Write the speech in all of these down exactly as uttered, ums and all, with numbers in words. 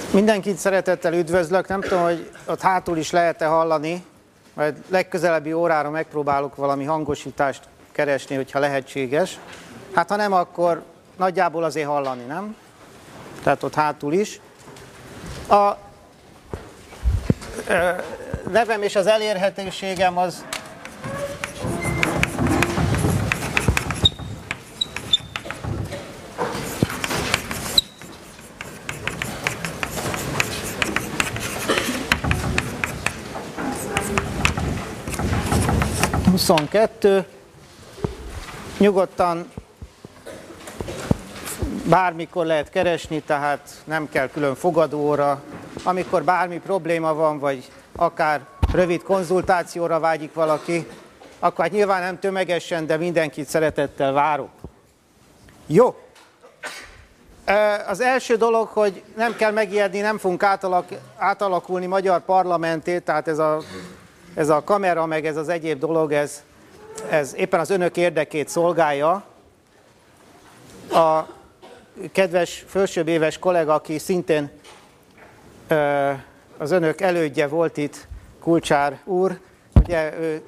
Mindenkit szeretettel üdvözlök, nem tudom, hogy ott hátul is lehet-e hallani, majd legközelebbi órára megpróbálok valami hangosítást keresni, hogyha lehetséges. Hát ha nem, akkor nagyjából azért hallani, nem? Tehát ott hátul is. A nevem és az elérhetőségem az huszonkettő, nyugodtan bármikor lehet keresni, tehát nem kell külön fogadóra. Amikor bármi probléma van, vagy akár rövid konzultációra vágyik valaki, akkor hát nyilván nem tömegesen, de mindenkit szeretettel várok. Jó. Az első dolog, hogy nem kell megijedni, nem fogunk átalak, átalakulni magyar parlamentté, tehát ez a Ez a kamera, meg ez az egyéb dolog, ez, ez éppen az önök érdekét szolgálja. A kedves felsőbb éves kollega, aki szintén ö, az önök elődje volt itt, Kulcsár úr, ugye ő,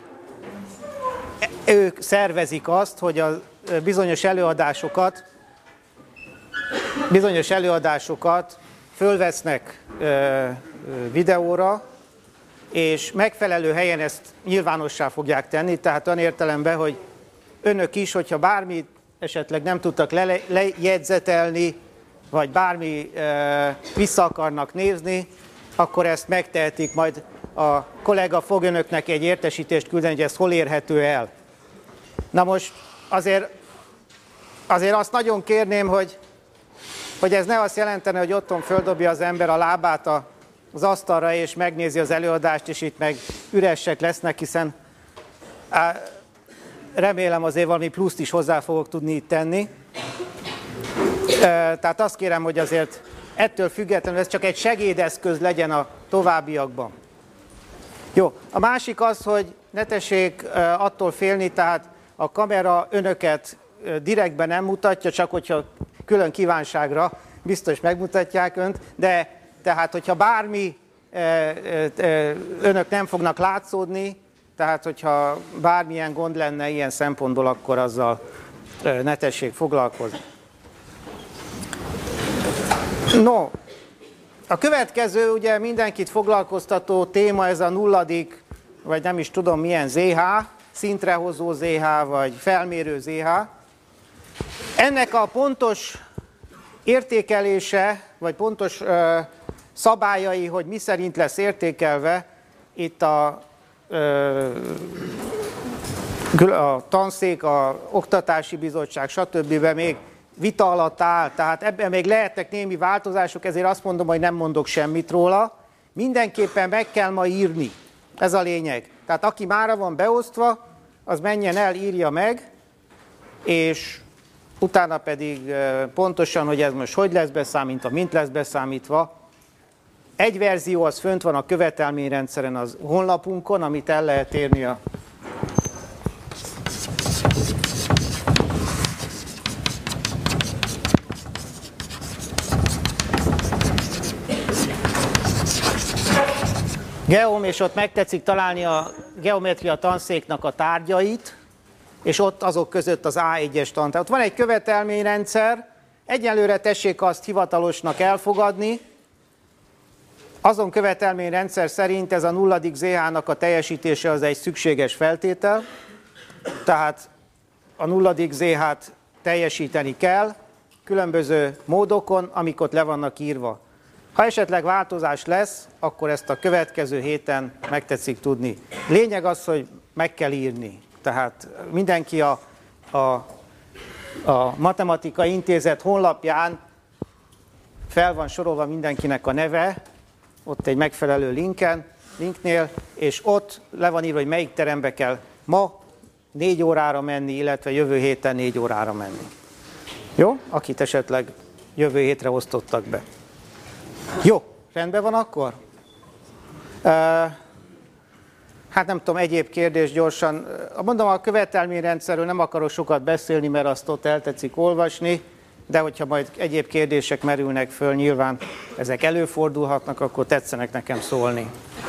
ők szervezik azt, hogy a bizonyos előadásokat, bizonyos előadásokat fölvesznek ö, videóra, és megfelelő helyen ezt nyilvánossá fogják tenni, tehát olyan értelemben, hogy önök is, hogyha bármit esetleg nem tudtak le, lejegyzetelni, vagy bármi e, vissza akarnak nézni, akkor ezt megtehetik, majd a kollega fog önöknek egy értesítést küldeni, hogy ez hol érhető el. Na most azért, azért azt nagyon kérném, hogy, hogy ez ne azt jelentene, hogy otthon földobja az ember a lábát a az asztalra, és megnézi az előadást, és itt meg üresek lesznek, hiszen á, remélem azért valami pluszt is hozzá fogok tudni itt tenni. E, tehát azt kérem, hogy azért ettől függetlenül ez csak egy segédeszköz legyen a továbbiakban. Jó, a másik az, hogy ne tessék attól félni, tehát a kamera önöket direktben nem mutatja, csak hogyha külön kívánságra biztos megmutatják önt, de tehát, hogyha bármi önök nem fognak látszódni, tehát, hogyha bármilyen gond lenne ilyen szempontból, akkor azzal ne tessék foglalkozni. No, a következő, ugye mindenkit foglalkoztató téma, ez a nulladik, vagy nem is tudom milyen zé há, szintrehozó zé há, vagy felmérő zé há. Ennek a pontos értékelése, vagy pontos ö, szabályai, hogy mi szerint lesz értékelve, itt a, ö, a tanszék, a oktatási bizottság, stb. Még vita alatt áll, tehát ebben még lehetnek némi változások, ezért azt mondom, hogy nem mondok semmit róla. Mindenképpen meg kell ma írni, ez a lényeg. Tehát aki mára van beosztva, az menjen el, írja meg, és utána pedig pontosan, hogy ez most hogy lesz beszámítva, mint lesz beszámítva. Egy verzió az fönt van a követelményrendszeren az honlapunkon, amit el lehet érni a Geom, és ott megtetszik találni a geometria tanszéknak a tárgyait, és ott azok között az á egyes tantárgy. Ott van egy követelményrendszer, egyelőre tessék azt hivatalosnak elfogadni. Azon követelményrendszer szerint ez a nulladik zé há-nak a teljesítése az egy szükséges feltétel, tehát a nulladik zé há-t teljesíteni kell különböző módokon, amik ott le vannak írva. Ha esetleg változás lesz, akkor ezt a következő héten megtetszik tudni. Lényeg az, hogy meg kell írni. Tehát mindenki a, a, a Matematika Intézet honlapján fel van sorolva mindenkinek a neve, ott egy megfelelő linken, linknél, és ott le van írva, hogy melyik terembe kell ma négy órára menni, illetve jövő héten négy órára menni. Jó? Akit esetleg jövő hétre osztottak be. Jó, rendben van akkor? Uh, hát nem tudom, egyéb kérdés gyorsan. Mondom, a követelményrendszerről nem akarok sokat beszélni, mert azt ott el tetszik olvasni. de hogyha majd egyéb kérdések merülnek föl, nyilván ezek előfordulhatnak, akkor tetszenek nekem szólni.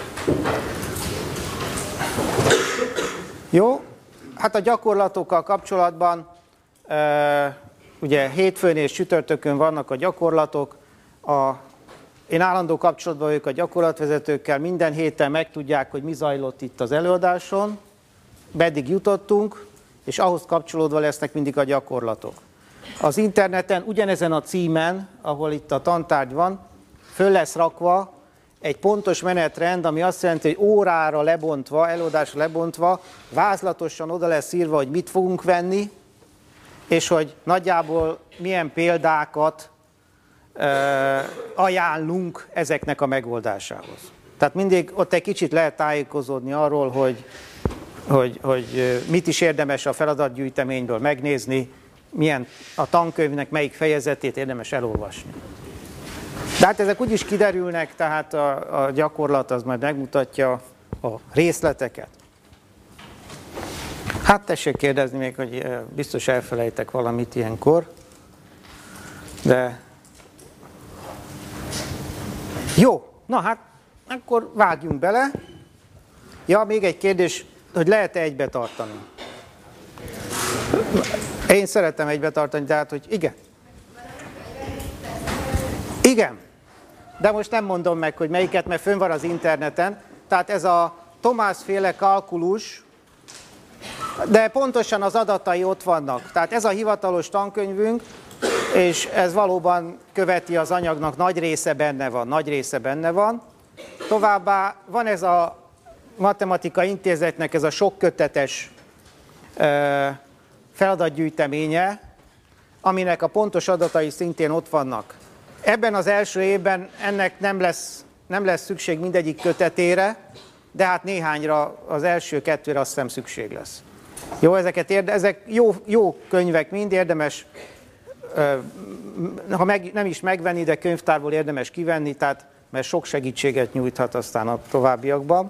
Jó, hát a gyakorlatokkal kapcsolatban, ugye hétfőn és csütörtökön vannak a gyakorlatok, a, én állandó kapcsolatban vagyok a gyakorlatvezetőkkel, minden héten megtudják, hogy mi zajlott itt az előadáson, meddig jutottunk, és ahhoz kapcsolódva lesznek mindig a gyakorlatok. Az interneten, ugyanezen a címen, ahol itt a tantárgy van, föl lesz rakva egy pontos menetrend, ami azt jelenti, hogy órára lebontva, előadásra lebontva, vázlatosan oda lesz írva, hogy mit fogunk venni, és hogy nagyjából milyen példákat e, ajánlunk ezeknek a megoldásához. Tehát mindig ott egy kicsit lehet tájékozódni arról, hogy, hogy, hogy mit is érdemes a feladatgyűjteményből megnézni, milyen a tankönyvnek melyik fejezetét érdemes elolvasni. De hát ezek úgyis kiderülnek, tehát a, a gyakorlat az majd megmutatja a részleteket. Hát tessék kérdezni még, hogy biztos elfelejtek valamit ilyenkor. De jó, na hát akkor vágjunk bele. Ja, még egy kérdés, hogy lehet-e egybe tartani? Én szeretem egybe tartani, tehát hogy igen. Igen, de most nem mondom meg, hogy melyiket, mert fönn van az interneten. Tehát ez a Tomás-féle kalkulus, de pontosan az adatai ott vannak. Tehát ez a hivatalos tankönyvünk, és ez valóban követi az anyagnak, nagy része benne van, nagy része benne van. Továbbá van ez a Matematika Intézetnek ez a sokkötetes feladatgyűjteménye, aminek a pontos adatai szintén ott vannak. Ebben az első évben ennek nem lesz, nem lesz szükség mindegyik kötetére, de hát néhányra, az első kettőre azt hiszem szükség lesz. Jó, ezeket érde, ezek jó, jó könyvek, mind érdemes, ha meg, nem is megvenni, de könyvtárból érdemes kivenni, tehát, mert sok segítséget nyújthat aztán a továbbiakban.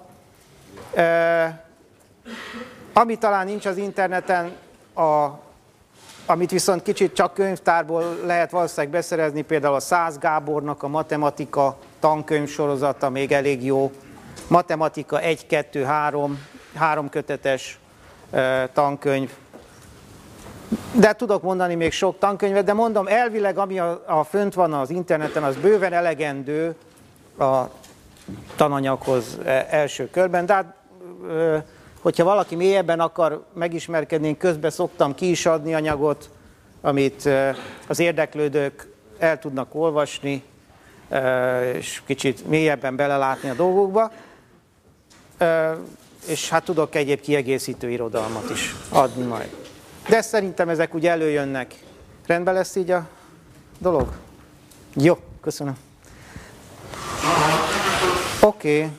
Ami talán nincs az interneten, a, amit viszont kicsit csak könyvtárból lehet valószínűleg beszerezni, például a Szász Gábornak a matematika tankönyv sorozata még elég jó. Matematika egy, kettő, három, három kötetes e, tankönyv. De tudok mondani még sok tankönyvet, de mondom, elvileg ami a, a fönt van az interneten, az bőven elegendő a tananyaghoz első körben. De hát, e, hogyha valaki mélyebben akar megismerkedni, én közben szoktam ki is adni anyagot, amit az érdeklődők el tudnak olvasni, és kicsit mélyebben belelátni a dolgokba. És hát tudok egyéb kiegészítő irodalmat is adni majd. De szerintem ezek úgy előjönnek. Rendben lesz így a dolog? Jó, köszönöm. Oké. Okay.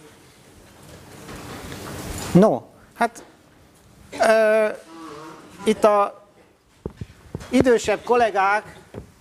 No. Hát uh, itt a idősebb kollégák,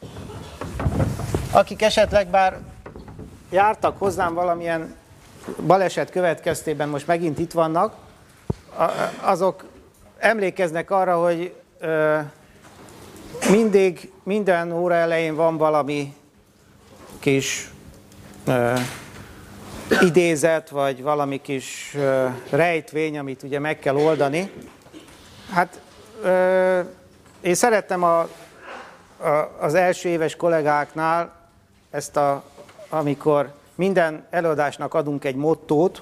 akik esetleg bár jártak hozzám valamilyen baleset következtében, most megint itt vannak, azok emlékeznek arra, hogy uh, mindig, minden óra elején van valami kis uh, idézet, vagy valami kis uh, rejtvény, amit ugye meg kell oldani. Hát uh, én szerettem a, a, az első éves kollégáknál ezt a, amikor minden előadásnak adunk egy mottót,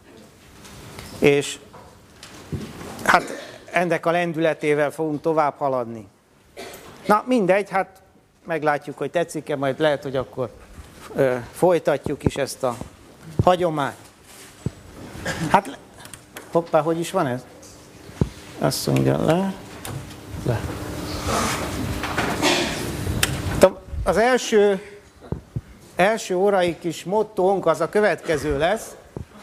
és hát ennek a lendületével fogunk tovább haladni. Na mindegy, hát meglátjuk, hogy tetszik-e, majd lehet, hogy akkor uh, folytatjuk is ezt a hagyomány. Hát, hoppá, hogy is van ez? Azt mondja, le, le. Az első, első órai kis mottónk az a következő lesz,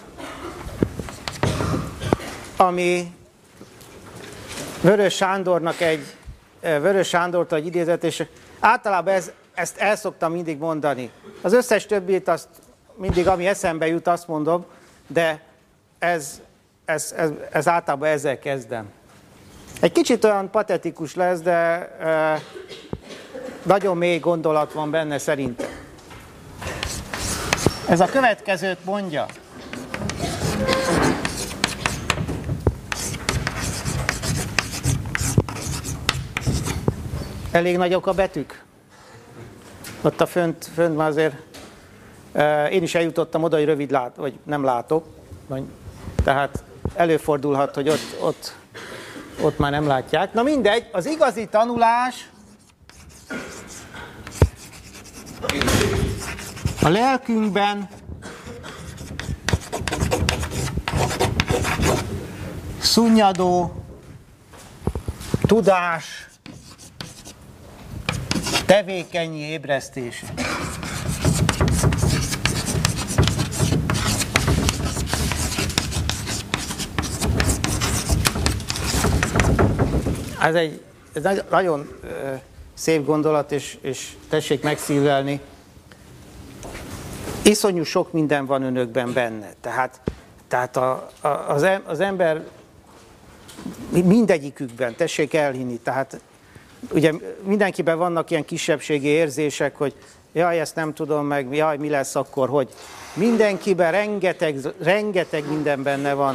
ami Vörös Sándornak egy, Vörös Sándortól egy idézet, és általában ez, ezt el szoktam mindig mondani. Az összes többit azt mindig, ami eszembe jut, azt mondom, de ez, ez, ez, ez általában ezzel kezdem. Egy kicsit olyan patetikus lesz, de e, nagyon mély gondolat van benne szerintem. Ez a következőt mondja. Elég nagyok a betűk? Ott a fönt, fönt már azért, én is eljutottam oda, hogy rövid lát, vagy nem látok, tehát előfordulhat, hogy ott, ott, ott már nem látják. Na mindegy, az igazi tanulás a lelkünkben szunnyadó tudás tevékenyi ébresztése. Ez egy, ez egy nagyon ö, szép gondolat, és, és tessék megszívelni. Iszonyú sok minden van önökben benne. Tehát, tehát a, a, az, em, az ember mindegyikükben, tessék elhinni, tehát ugye mindenkiben vannak ilyen kisebbségi érzések, hogy jaj, ezt nem tudom meg, jaj, mi lesz akkor, hogy mindenkiben rengeteg, rengeteg minden benne van.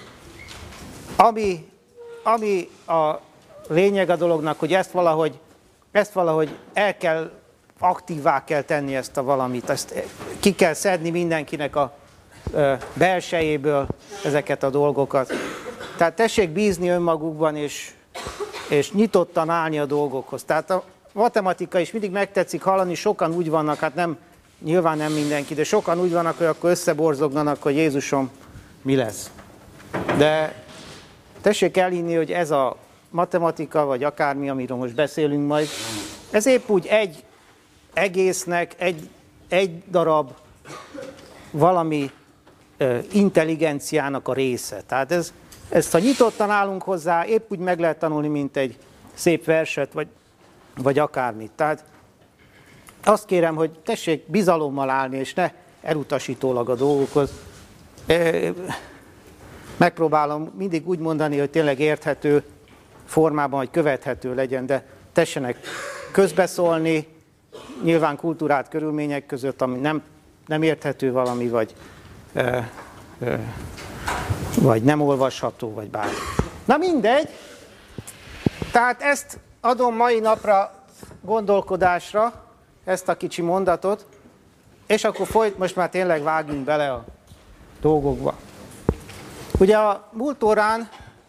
Ami, ami a lényeg a dolognak, hogy ezt valahogy, ezt valahogy el kell, aktívvá kell tenni ezt a valamit, ezt ki kell szedni mindenkinek a belsejéből ezeket a dolgokat. Tehát tessék bízni önmagukban, és, és nyitottan állni a dolgokhoz. Tehát a matematika is mindig megtetszik hallani, sokan úgy vannak, hát nem, nyilván nem mindenki, de sokan úgy vannak, hogy akkor összeborzognanak, hogy Jézusom, mi lesz. De tessék elhinni, hogy ez a matematika, vagy akármi, amiről most beszélünk majd, ez épp úgy egy egésznek, egy, egy darab valami ö, intelligenciának a része. Tehát ez, ezt, ha nyitottan állunk hozzá, épp úgy meg lehet tanulni, mint egy szép verset, vagy, vagy akármit. Tehát azt kérem, hogy tessék bizalommal állni, és ne elutasítólag a dolgokhoz. Megpróbálom mindig úgy mondani, hogy tényleg érthető formában, hogy követhető legyen, de tessenek közbeszólni, nyilván kultúrált körülmények között, ami nem, nem érthető valami, vagy, ö, ö, vagy nem olvasható, vagy bármi. Na mindegy, tehát ezt adom mai napra gondolkodásra, ezt a kicsi mondatot, és akkor folyt, most már tényleg vágjunk bele a dolgokba. Ugye a múlt órán,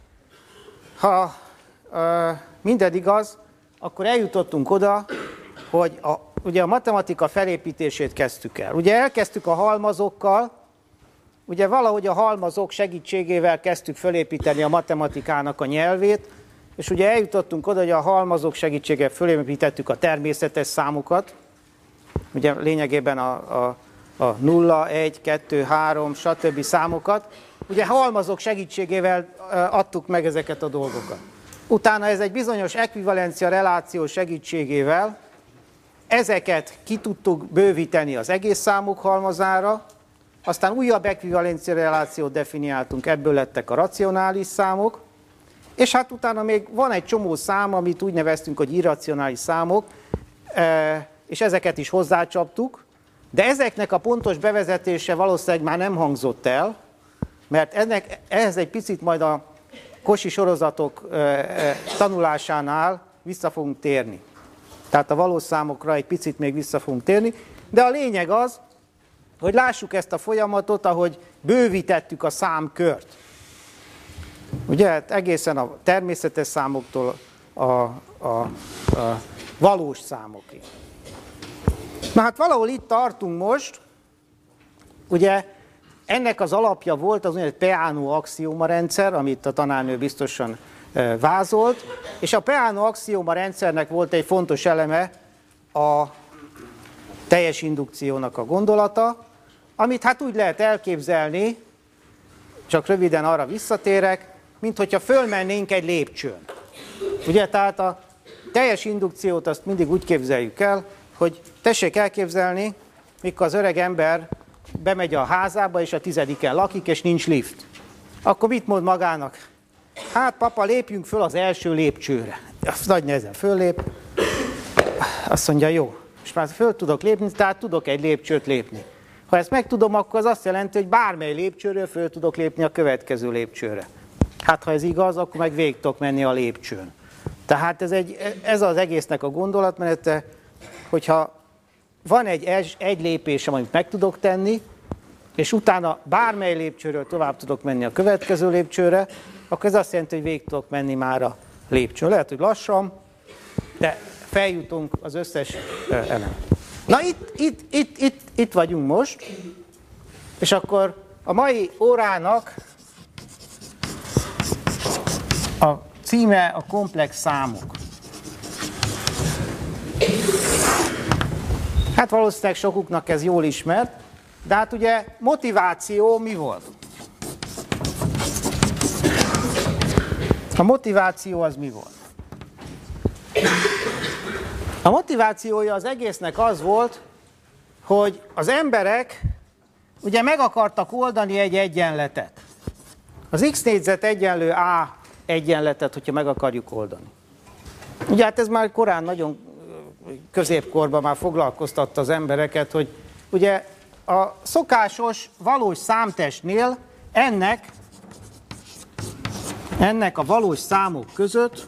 ha ö, minden igaz, akkor eljutottunk oda, hogy a, ugye a matematika felépítését kezdtük el. Ugye elkezdtük a halmazokkal, ugye valahogy a halmazok segítségével kezdtük felépíteni a matematikának a nyelvét, és ugye eljutottunk oda, hogy a halmazok segítségével felépítettük a természetes számokat, ugye lényegében a, a, a nulla, egy, kettő, három, stb. Számokat, ugye halmazok segítségével adtuk meg ezeket a dolgokat. Utána ez egy bizonyos ekvivalencia reláció segítségével ezeket ki tudtuk bővíteni az egész számok halmazára, aztán újabb ekvivalencia relációt definiáltunk, ebből lettek a racionális számok, és hát utána még van egy csomó szám, amit úgy neveztünk, hogy irracionális számok, és ezeket is hozzácsaptuk, de ezeknek a pontos bevezetése valószínűleg már nem hangzott el, mert ennek, ehhez egy picit majd a Kossi sorozatok tanulásánál vissza fogunk térni. Tehát a valós számokra egy picit még vissza fogunk térni, de a lényeg az, hogy lássuk ezt a folyamatot, ahogy bővítettük a számkört. Ugye hát egészen a természetes számoktól a, a, a valós számokig. Na hát valahol itt tartunk most, ugye ennek az alapja volt az úgynevezett Peano axióma rendszer, amit a tanárnő biztosan vázolt, és a Peano axióma rendszernek volt egy fontos eleme a teljes indukciónak a gondolata, amit hát úgy lehet elképzelni, csak röviden arra visszatérek, mint hogyha fölmennénk egy lépcsőn. Ugye, tehát a teljes indukciót azt mindig úgy képzeljük el, hogy tessék elképzelni, mikor az öreg ember bemegy a házába, és a tizediken lakik, és nincs lift. Akkor mit mond magának? Hát, papa, lépjünk föl az első lépcsőre. Azt nagy nehezen föllép. Azt mondja, jó, és már föl tudok lépni, tehát tudok egy lépcsőt lépni. Ha ezt megtudom, akkor az azt jelenti, hogy bármely lépcsőről föl tudok lépni a következő lépcsőre. Hát ha ez igaz, akkor meg végig tudok menni a lépcsőn. Tehát ez, egy, ez az egésznek a gondolatmenete, hogyha van egy, egy lépésem, amit meg tudok tenni, és utána bármely lépcsőről tovább tudok menni a következő lépcsőre, akkor ez azt jelenti, hogy végig tudok menni már a lépcsőn. Lehet, hogy lassan, de feljutunk az összes elem. Na itt, itt, itt, itt, itt vagyunk most, és akkor a mai órának a címe a komplex számok. Hát valószínűleg sokuknak ez jól ismert, de hát ugye motiváció mi volt? A motiváció az mi volt? A motivációja az egésznek az volt, hogy az emberek ugye meg akartak oldani egy egyenletet. Az x négyzet egyenlő a egyenletet, hogyha meg akarjuk oldani. Ugye hát ez már korán nagyon középkorban már foglalkoztatta az embereket, hogy ugye a szokásos valós számtestnél ennek, ennek a valós számok között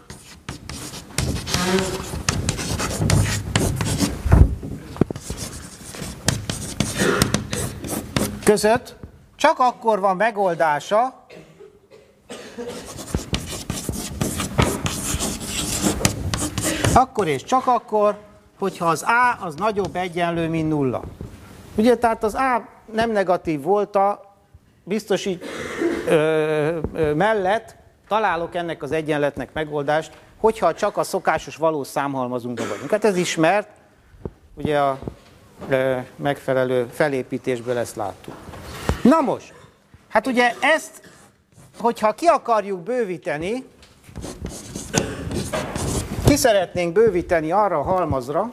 között csak akkor van megoldása, akkor és csak akkor, hogyha az A az nagyobb egyenlő, mint nulla. Ugye, tehát az A nem negatív volta, biztosít ö, ö, mellett találok ennek az egyenletnek megoldást, hogyha csak a szokásos valós számhalmazunkban vagyunk. Hát ez ismert, ugye a ö, megfelelő felépítésből ezt láttuk. Na most, hát ugye ezt, hogyha ki akarjuk bővíteni, ki szeretnénk bővíteni arra a halmazra,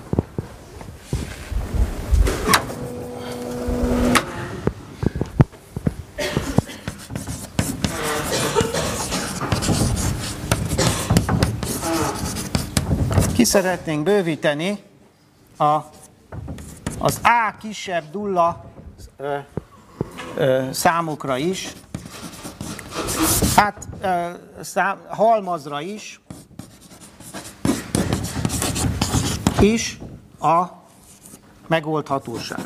ki szeretnénk bővíteni a, az A kisebb nulla ö, ö, számokra is, hát ö, szám, halmazra is, is a megoldhatóság.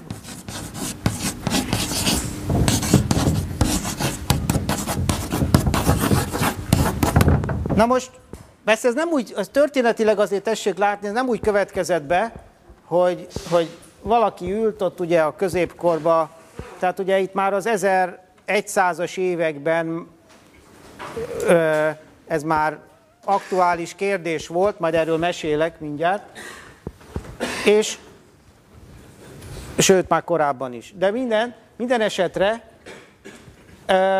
Na most, persze ez nem úgy, ez történetileg azért tessék látni, ez nem úgy következett be, hogy, hogy valaki ült ott ugye a középkorba, tehát ugye itt már az ezerszázas években ö, ez már aktuális kérdés volt, majd erről mesélek mindjárt, és sőt, már korábban is. De minden, minden esetre ö,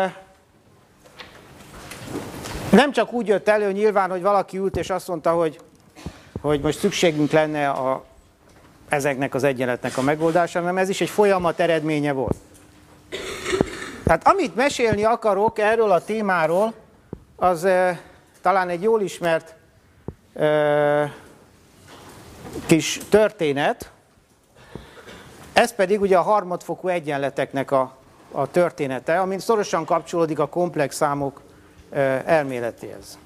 nem csak úgy jött elő nyilván, hogy valaki ült és azt mondta, hogy, hogy most szükségünk lenne a, ezeknek az egyenletnek a megoldására, hanem ez is egy folyamat eredménye volt. Tehát amit mesélni akarok erről a témáról, az e, talán egy jól ismert e, kis történet, ez pedig ugye a harmadfokú egyenleteknek a, a története, ami szorosan kapcsolódik a komplex számok elméletéhez.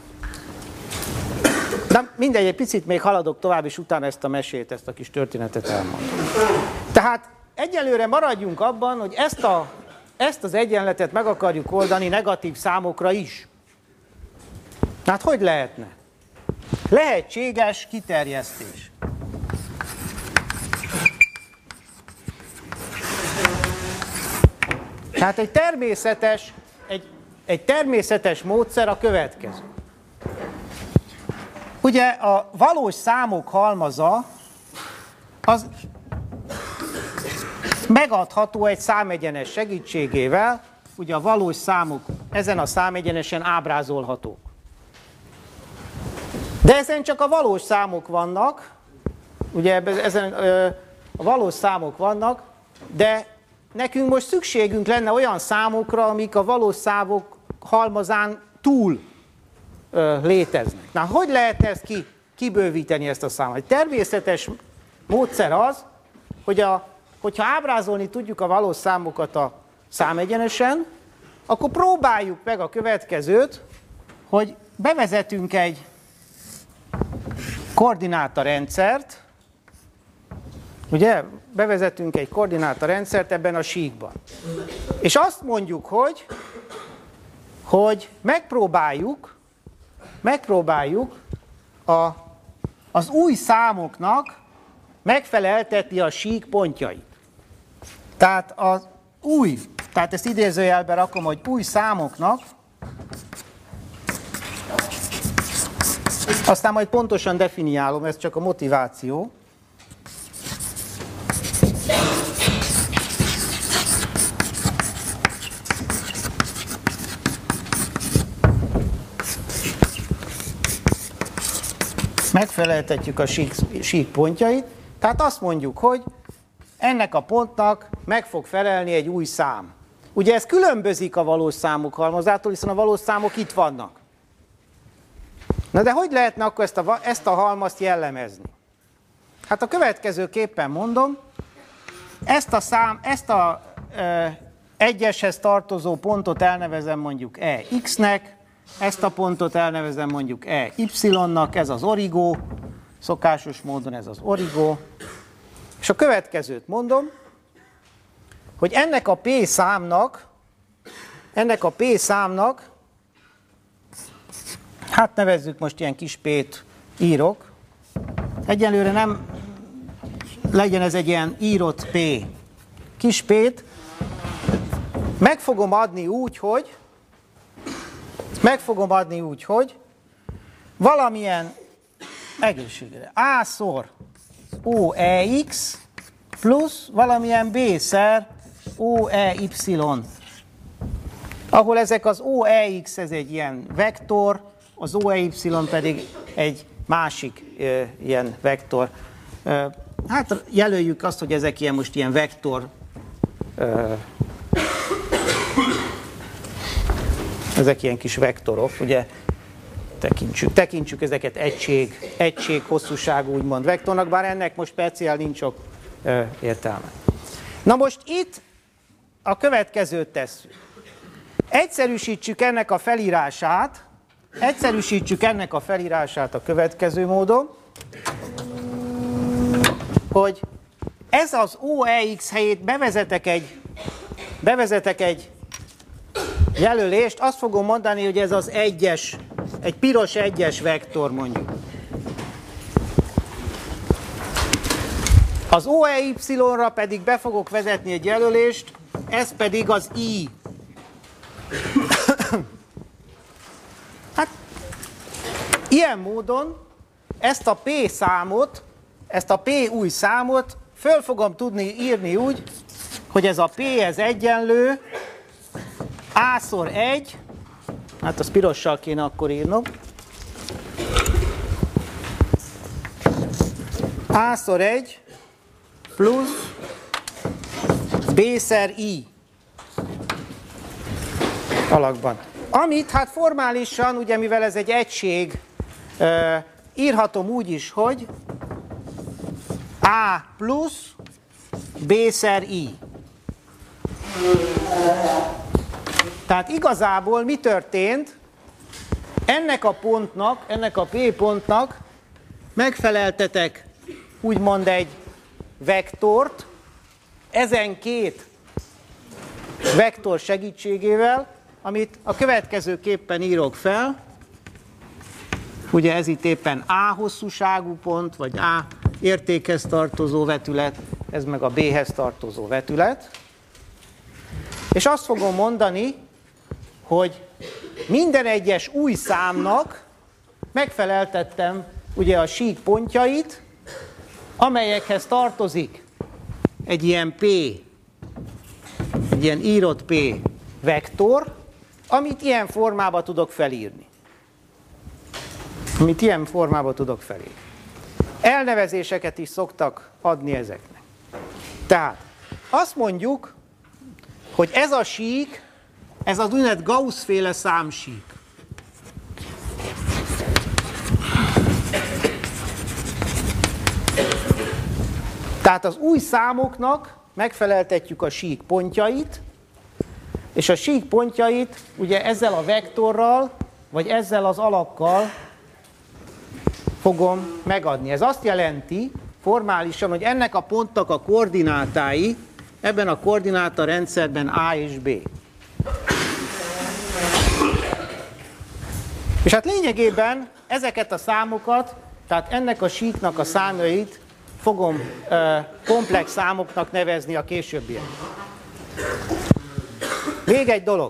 De mindegy, egy picit még haladok tovább, és utána ezt a mesét, ezt a kis történetet elmondom. Tehát egyelőre maradjunk abban, hogy ezt, a, ezt az egyenletet meg akarjuk oldani negatív számokra is. Hát hogy lehetne? Lehetséges kiterjesztés. Tehát egy természetes, egy Egy természetes módszer a következő. Ugye a valós számok halmaza az megadható egy számegyenes segítségével, ugye a valós számok ezen a számegyenesen ábrázolhatók. De ezen csak a valós számok vannak, ugye ezen a valós számok vannak, de nekünk most szükségünk lenne olyan számokra, amik a valós számok halmazán túl ö, léteznek. Na, hogy lehet ezt kibővíteni ezt a számot. Egy természetes módszer az, hogy a, hogyha ábrázolni tudjuk a valós számokat a számegyenesen, akkor próbáljuk meg a következőt, hogy bevezetünk egy koordinátarendszert, ugye, bevezetünk egy koordinátarendszert ebben a síkban. És azt mondjuk, hogy, hogy megpróbáljuk, megpróbáljuk a, az új számoknak megfeleltetni a sík pontjait. Tehát az új, tehát ezt idézőjelben rakom, hogy új számoknak, aztán majd pontosan definiálom, ez csak a motiváció. Megfeleltetjük a sík, sík pontjait, tehát azt mondjuk, hogy ennek a pontnak meg fog felelni egy új szám. Ugye ez különbözik a valós számok halmazától, hiszen a valós számok itt vannak. Na de hogy lehetne akkor ezt a, ezt a halmazt jellemezni? Hát a következőképpen mondom, ezt a szám, ezt a e, egyeshez tartozó pontot elnevezem mondjuk e x-nek, ezt a pontot elnevezem mondjuk e y-nak, ez az origó, szokásos módon ez az origó, és a következőt mondom, hogy ennek a p számnak, ennek a p számnak, hát nevezzük most ilyen kis p-t, írok, egyelőre nem legyen ez egy ilyen írott p, kis p-t, meg fogom adni úgy, hogy meg fogom adni úgy, hogy valamilyen egészségre a-szor oex plusz valamilyen b-szer oey, ahol ezek az oex, ez egy ilyen vektor, az oey pedig egy másik e, ilyen vektor. E, hát jelöljük azt, hogy ezek ilyen most ilyen vektor, e, ezek ilyen kis vektorok, ugye tekintsük, tekintsük ezeket egység, egység hosszúságú úgymond vektornak, bár ennek most speciál nincs sok e, értelme. Na most itt a következőt tesszük. Egyszerűsítsük ennek a felírását, egyszerűsítsük ennek a felírását a következő módon, hogy ez az oex helyét bevezetek egy, bevezetek egy jelölést, azt fogom mondani, hogy ez az egyes, egy piros egyes vektor mondjuk. Az oey-ra pedig be fogok vezetni egy jelölést, ez pedig az i. Hát, ilyen módon ezt a p számot, ezt a p új számot föl fogom tudni írni úgy, hogy ez a p ez egyenlő a-szor egy, hát az pirossal kéne akkor írnom, a-szor egy plusz b-szer i alakban. Amit hát formálisan, ugye mivel ez egy egység, írhatom úgy is, hogy a plusz b-szer i. Tehát igazából mi történt? Ennek a pontnak, ennek a p pontnak megfeleltetek úgymond egy vektort, ezen két vektor segítségével, amit a következőképpen írok fel. Ugye ez itt éppen A hosszúságú pont, vagy A értékhez tartozó vetület, ez meg a B-hez tartozó vetület. És azt fogom mondani, hogy minden egyes új számnak megfeleltettem ugye a sík pontjait, amelyekhez tartozik egy ilyen P, egy ilyen írott P vektor, amit ilyen formában tudok felírni. Amit ilyen formában tudok felírni. Elnevezéseket is szoktak adni ezeknek. Tehát azt mondjuk, hogy ez a sík, ez az úgynevezett Gauss-féle számsík. Tehát az új számoknak megfeleltetjük a sík pontjait, és a sík pontjait ugye ezzel a vektorral, vagy ezzel az alakkal fogom megadni. Ez azt jelenti formálisan, hogy ennek a pontnak a koordinátái ebben a koordináta rendszerben A és B. És hát lényegében ezeket a számokat, tehát ennek a síknak a számait fogom e, komplex számoknak nevezni a későbbiek. Még egy dolog.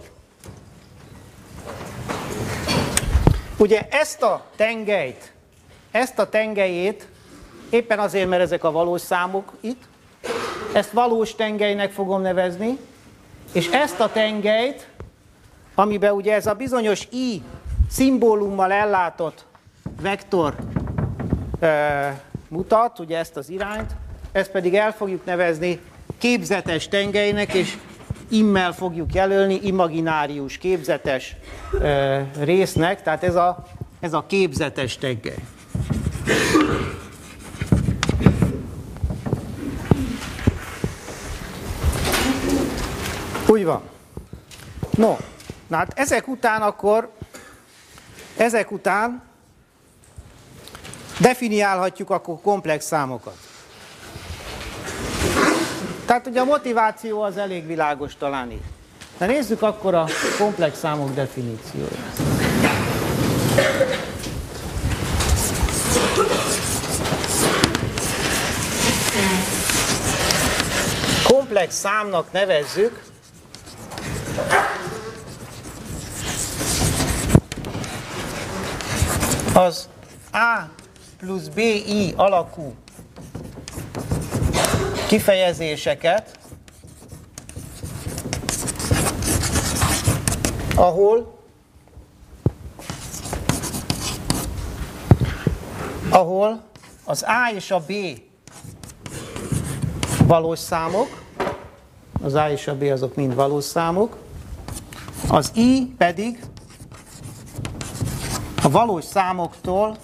Ugye ezt a tengelyt, ezt a tengelyét, éppen azért, mert ezek a valós számok itt, ezt valós tengelynek fogom nevezni, és ezt a tengelyt, amiben ugye ez a bizonyos i szimbólummal ellátott vektor e, mutat, ugye ezt az irányt, ezt pedig el fogjuk nevezni képzetes tengelynek, és immel fogjuk jelölni, imaginárius, képzetes e, résznek, tehát ez a, ez a képzetes tengely. Úgy van. No, na hát ezek után akkor, ezek után definiálhatjuk akkor komplex számokat. Tehát ugye a motiváció az elég világos talán itt. De nézzük akkor a komplex számok definícióját. Komplex számnak nevezzük az A plusz bi alakú kifejezéseket, ahol ahol az A és a B valós számok, az A és a B azok mind valós számok, az I pedig a valós számoktól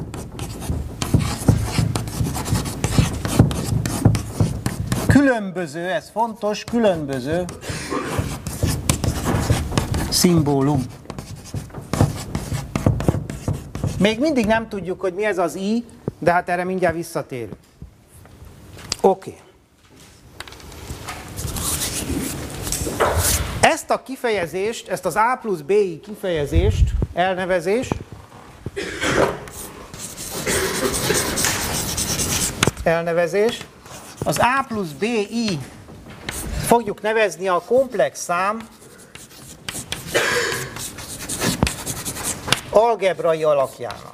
különböző, ez fontos, különböző szimbólum. Még mindig nem tudjuk, hogy mi ez az I, de hát erre mindjárt visszatérünk. Oké. Okay. Ezt a kifejezést, ezt az A plusz bi kifejezést, elnevezés, elnevezés, az A plusz bi fogjuk nevezni a komplex szám algebrai alakjának.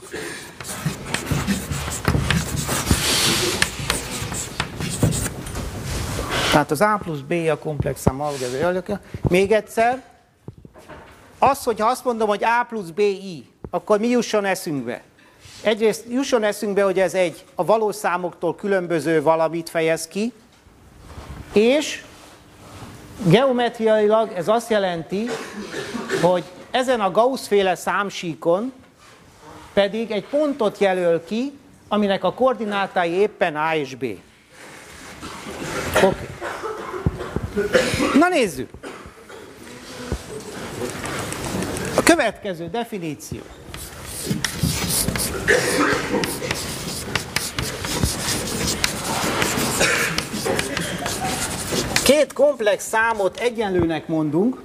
Tehát az A plusz B a komplex szám algebrai alakja. Még egyszer, az, hogyha azt mondom, hogy A plusz bi, akkor mi jusson eszünkbe? Egyrészt jusson eszünkbe, hogy ez egy a valós számoktól különböző valamit fejez ki, és geometriailag ez azt jelenti, hogy ezen a Gauss-féle számsíkon pedig egy pontot jelöl ki, aminek a koordinátái éppen A és B. Oké. Okay. Na nézzük! A következő definíció. Két komplex számot egyenlőnek mondunk,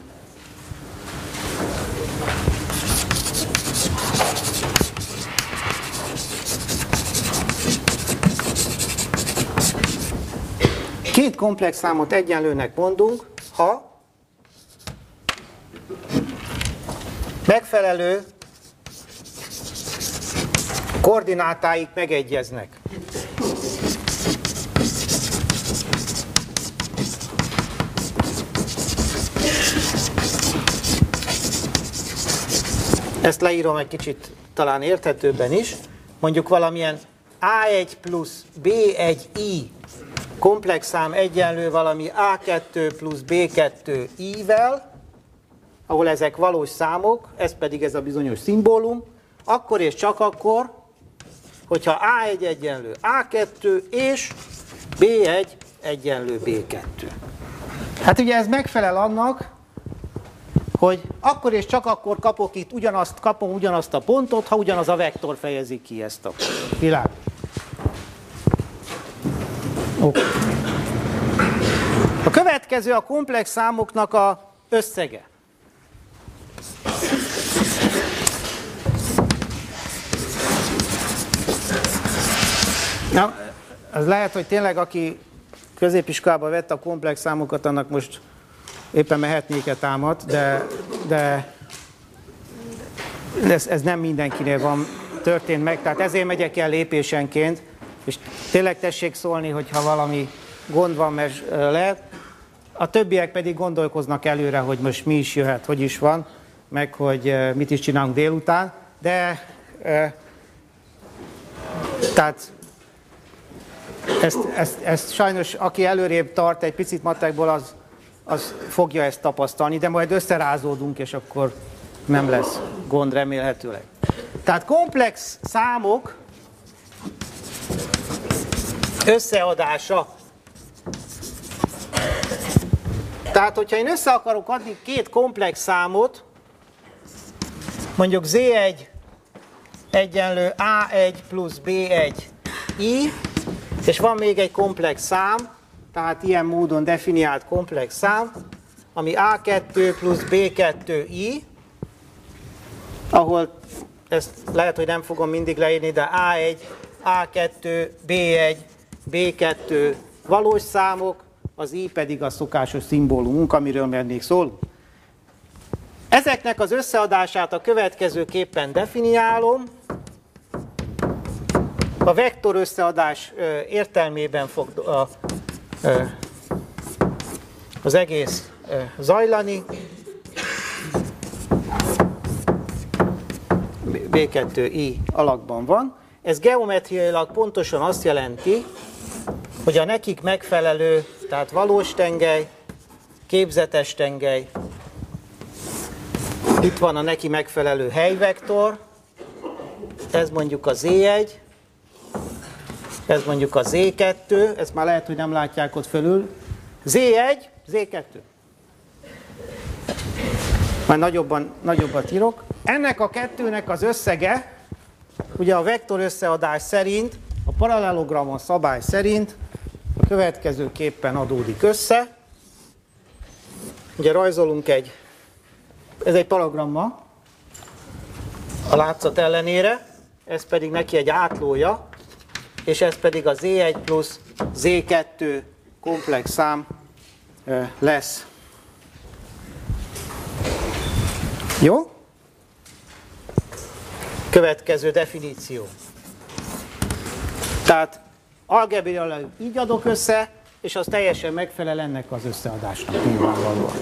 Két komplex számot egyenlőnek mondunk, ha megfelelő koordinátáik megegyeznek. Ezt leírom egy kicsit talán érthetőbben is. Mondjuk valamilyen á egy plusz bé egy i komplex szám egyenlő valami á kettő plusz bé kettő i-vel, ahol ezek valós számok, ez pedig ez a bizonyos szimbólum, akkor és csak akkor, hogyha á egy egyenlő á kettő és bé egy egyenlő bé kettő. Hát ugye ez megfelel annak, hogy akkor és csak akkor kapok itt ugyanazt, kapom ugyanazt a pontot, ha ugyanaz a vektor fejezi ki ezt a világot. Okay. A következő a komplex számoknak az összege. Na, az lehet, hogy tényleg aki középiskolában vette a komplex számokat, annak most éppen mehetnéket támad, de, de ez, ez nem mindenkinél van, történt meg, tehát ezért megyek el lépésenként, és tényleg tessék szólni, hogyha valami gond van, mert lehet. A többiek pedig gondolkoznak előre, hogy most mi is jöhet, hogy is van, meg hogy mit is csinálunk délután, de tehát ezt, ezt, ezt sajnos, aki előrébb tart egy picit matekból, az, az fogja ezt tapasztalni, de majd összerázódunk, és akkor nem lesz gond remélhetőleg. Tehát komplex számok összeadása. Tehát, hogyha én össze akarok adni két komplex számot, mondjuk zé egy egyenlő á egy plusz bé egy i, és van még egy komplex szám, tehát ilyen módon definiált komplex szám, ami á kettő plusz bé kettő i, ahol ezt lehet, hogy nem fogom mindig leírni, de á egy, á kettő, bé egy, bé kettő valós számok, az i pedig a szokásos szimbólumunk, amiről már még szólunk. Ezeknek az összeadását a következőképpen definiálom. A vektor összeadás értelmében fog a, az egész zajlani. bé kettő i alakban van. Ez geometriailag pontosan azt jelenti, hogy a nekik megfelelő, tehát valós tengely, képzetes tengely, itt van a neki megfelelő helyvektor, ez mondjuk a zé egy, ez mondjuk a zé kettő, ezt már lehet, hogy nem látják ott fölül, zé egy, zé kettő. Majd nagyobban, nagyobbat írok. Ennek a kettőnek az összege, ugye a vektor összeadás szerint, a paralelogramon szabály szerint a következőképpen adódik össze. Ugye rajzolunk egy, ez egy paralelogramma a látszat ellenére, ez pedig neki egy átlója, és ez pedig a zé egy plusz zé kettő komplex szám lesz. Jó? Következő definíció. Tehát algebrailag így adok össze, és az teljesen megfelel ennek az összeadásnak nyilvánvalóan.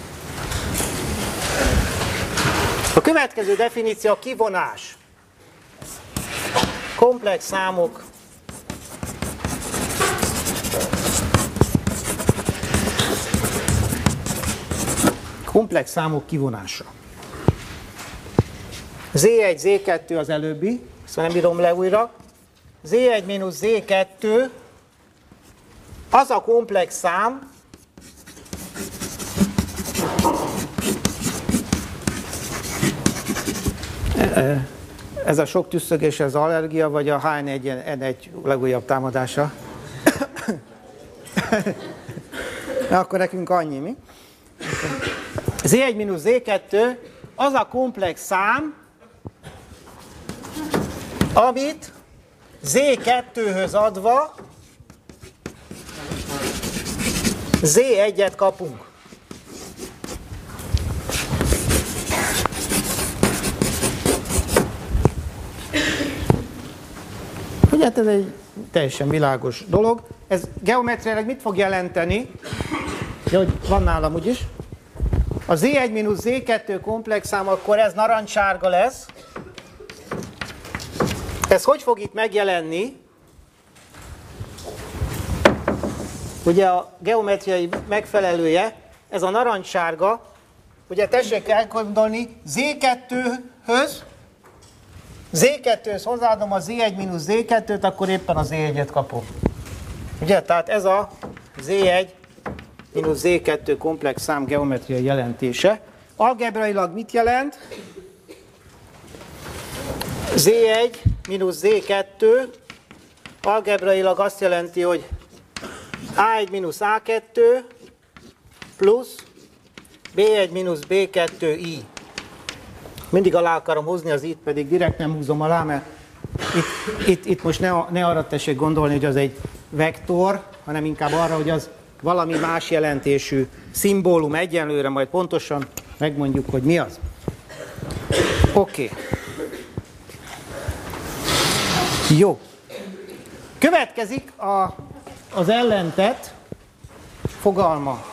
A következő definíció a kivonás. Komplex számok komplex számok kivonása. zé egy, zé kettő az előbbi, ezt nem írom le újra. zé egy mínusz zé kettő az a komplex szám, ez a sok tüsszögés, ez allergia, vagy a há en egy legújabb támadása? Na, akkor nekünk annyi, mi? zé egy mínusz zé kettő az a komplex szám, amit zé kettőhöz adva zé egyet kapunk. Ugye hát ez egy teljesen világos dolog. Ez geometriailag mit fog jelenteni? Ja, hogy van nálam úgyis. A zé egy mínusz zé kettő komplex szám, akkor ez narancssárga lesz. Ez hogy fog itt megjelenni? Ugye a geometriai megfelelője, ez a narancssárga, ugye tessék elgondolni, zé kettőhöz zé kettőhöz hozzáadom a zé egy mínusz zé kettőt, akkor éppen a zé egyet kapom. Ugye, tehát ez a zé egy mínusz zé kettő komplex szám geometriai jelentése. Algebrailag mit jelent? zé egy mínusz zé kettő algebrailag azt jelenti, hogy á egy mínusz á kettő plusz bé egy mínusz bé kettő i. Mindig alá akarom hozni az i-t, pedig direkt nem húzom alá, mert itt, itt, itt most ne, ne arra tessék gondolni, hogy az egy vektor, hanem inkább arra, hogy az valami más jelentésű szimbólum egyenlőre, majd pontosan megmondjuk, hogy mi az. Oké. Okay. Jó. Következik a, az ellentett fogalma.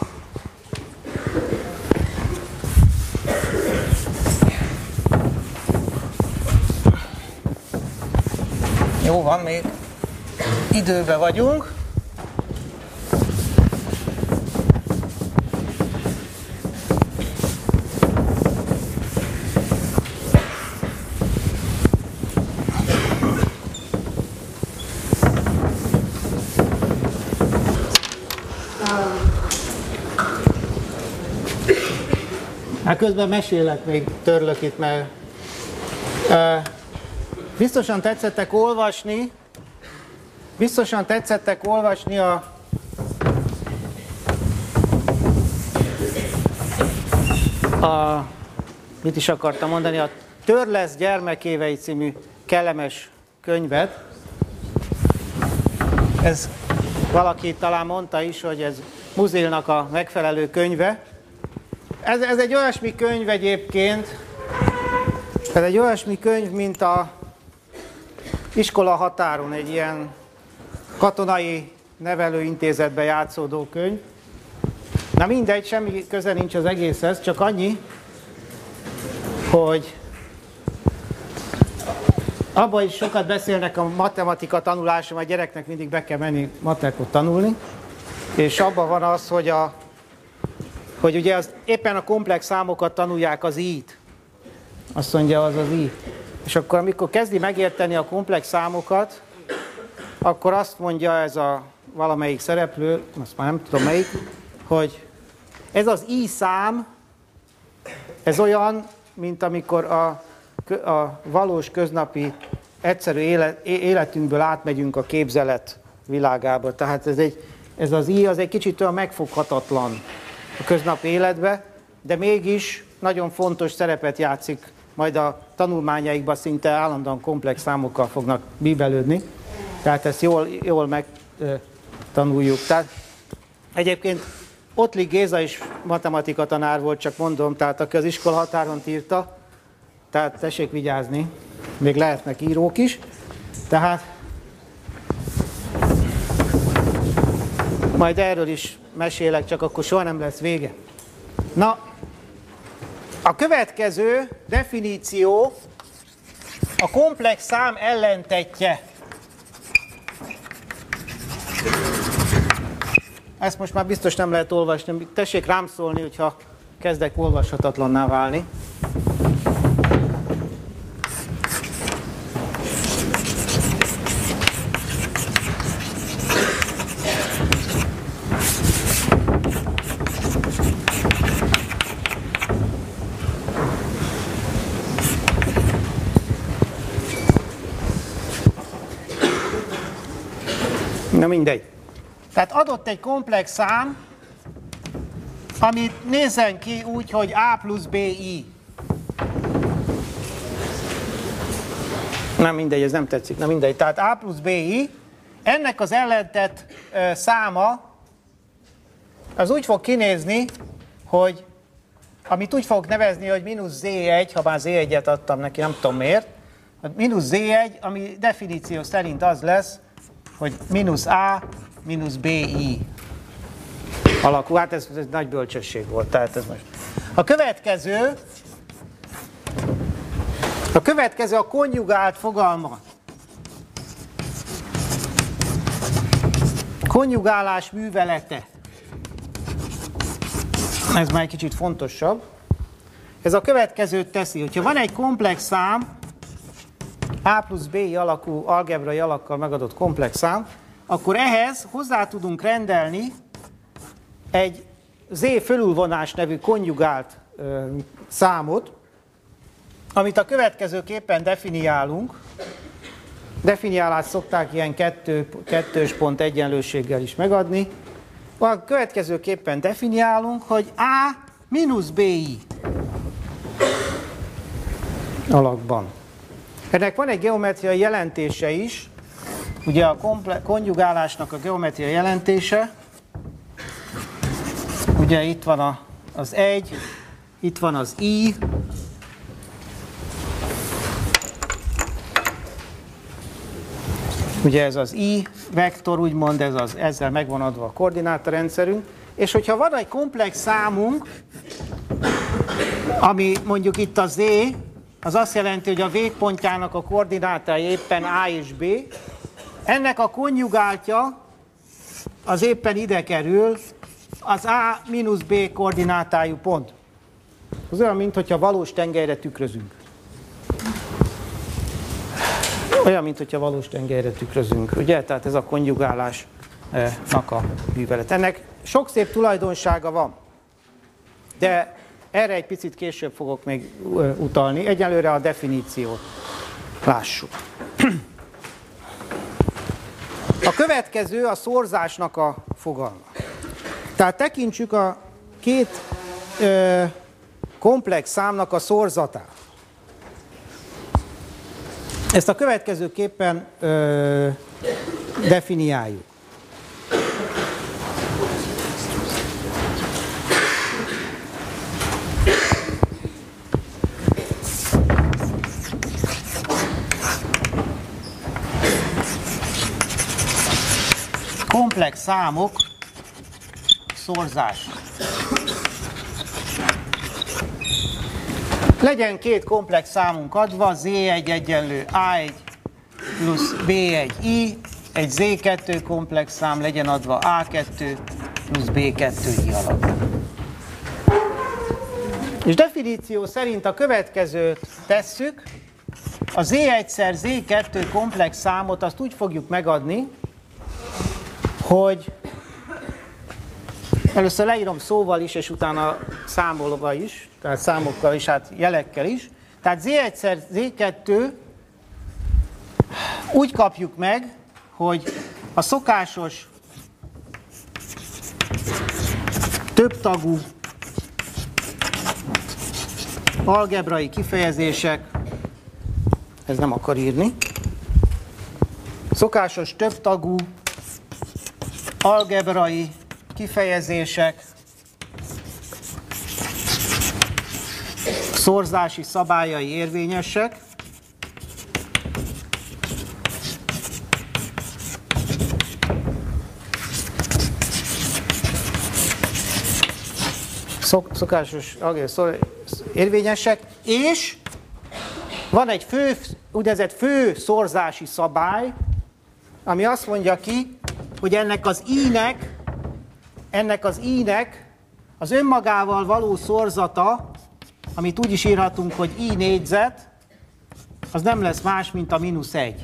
Jó van, még időben vagyunk. Hát közben mesélek, még törlök itt, mert uh, biztosan tetszettek olvasni, biztosan tetszettek olvasni a, a mit is akartam mondani, a Törlesz gyermekévei című kellemes könyvet. Ez valaki talán mondta is, hogy ez Musilnak a megfelelő könyve. Ez, ez egy olyasmi könyv egyébként, ez egy olyasmi könyv, mint a iskola határon, egy ilyen katonai nevelőintézetben játszódó könyv. Na mindegy, semmi köze nincs az egészhez, csak annyi, hogy abban is sokat beszélnek a matematika tanulása, mert a gyereknek mindig be kell menni matekot tanulni, és abban van az, hogy, a, hogy ugye az, éppen a komplex számokat tanulják az i-t. Azt mondja, az az i. És akkor, amikor kezdi megérteni a komplex számokat, akkor azt mondja ez a valamelyik szereplő, azt már nem tudom melyik, hogy ez az i szám, ez olyan, mint amikor a, a valós köznapi egyszerű élet, életünkből átmegyünk a képzelet világába. Tehát ez, egy, ez az i az egy kicsit olyan megfoghatatlan a köznapi életbe, de mégis nagyon fontos szerepet játszik, majd a tanulmányaikban szinte állandóan komplex számokkal fognak bíbelődni. Tehát ezt jól, jól megtanuljuk. Tehát egyébként Ottlik Géza is matematika tanár volt, csak mondom, tehát aki az iskola határon írta, tehát tessék vigyázni, még lehetnek írók is. Tehát majd erről is mesélek, csak akkor soha nem lesz vége. Na, a következő definíció a komplex szám ellentettje. Ezt most már biztos nem lehet olvasni, tessék rám szólni, hogyha kezdek olvashatatlanná válni. Na mindegy. Tehát adott egy komplex szám, amit nézzen ki úgy, hogy a plusz bi. Na mindegy, ez nem tetszik, na mindegy. Tehát a plusz bi, ennek az ellentett ö, száma, az úgy fog kinézni, hogy amit úgy fogok nevezni, hogy mínusz zé egy, ha már zé egyet adtam neki, nem tudom miért, mínusz zé egy, ami definíció szerint az lesz, hogy mínusz a mínusz bi alakú. Hát ez, ez nagy bölcsesség volt. Tehát ez most. A következő, a következő a konjugált fogalma. Konjugálás művelete. Ez már egy kicsit fontosabb. Ez a következőt teszi, hogyha van egy komplex szám, A plusz B alakú algebrai alakkal megadott komplex szám, akkor ehhez hozzá tudunk rendelni egy Z fölülvonás nevű konjugált ö, számot, amit a következőképpen definiálunk. Definiálást szokták ilyen kettő, kettős pont egyenlőséggel is megadni. A következőképpen definiálunk, hogy A mínusz B I alakban. Ennek van egy geometriai jelentése is, ugye a komple- konjugálásnak a geometriai jelentése, ugye itt van a, az egy, itt van az I, ugye ez az I vektor, úgymond ez az, ezzel megvan adva a koordinátorrendszerünk, és hogyha van egy komplex számunk, ami mondjuk itt a Z, az azt jelenti, hogy a végpontjának a koordinátái éppen A és B, ennek a konjugáltja az éppen ide kerül, az A mínusz B koordinátájú pont. Az olyan, mintha valós tengelyre tükrözünk. Olyan, mintha valós tengelyre tükrözünk, ugye? Tehát ez a konjugálásnak a művelet. Ennek sok szép tulajdonsága van, de erre egy picit később fogok még utalni. Egyelőre a definíciót lássuk. A következő a szorzásnak a fogalma. Tehát tekintsük a két ö, komplex számnak a szorzatát. Ezt a következőképpen ö, definiáljuk. Komplex számok szorzása. Legyen két komplex számunk adva, Z egy egyenlő A egy plusz B egy I, egy Z kettő komplex szám legyen adva A kettő plusz B kettő I alak. És definíció szerint a következőt tesszük, a Z egyszer Z kettő komplex számot azt úgy fogjuk megadni, hogy először leírom szóval is, és utána számolva is, tehát számokkal is, hát jelekkel is. Tehát Z egyszer Z kettő úgy kapjuk meg, hogy a szokásos többtagú algebrai kifejezések, ez nem akar írni, szokásos többtagú algebrai kifejezések szorzási szabályai érvényesek, Szok, szokásos algebrai érvényesek, és van egy fő, úgynevezett fő szorzási szabály, ami azt mondja ki, hogy ennek az I-nek, ennek az I-nek az önmagával való szorzata, amit úgy is írhatunk, hogy I négyzet, az nem lesz más, mint a mínusz egy.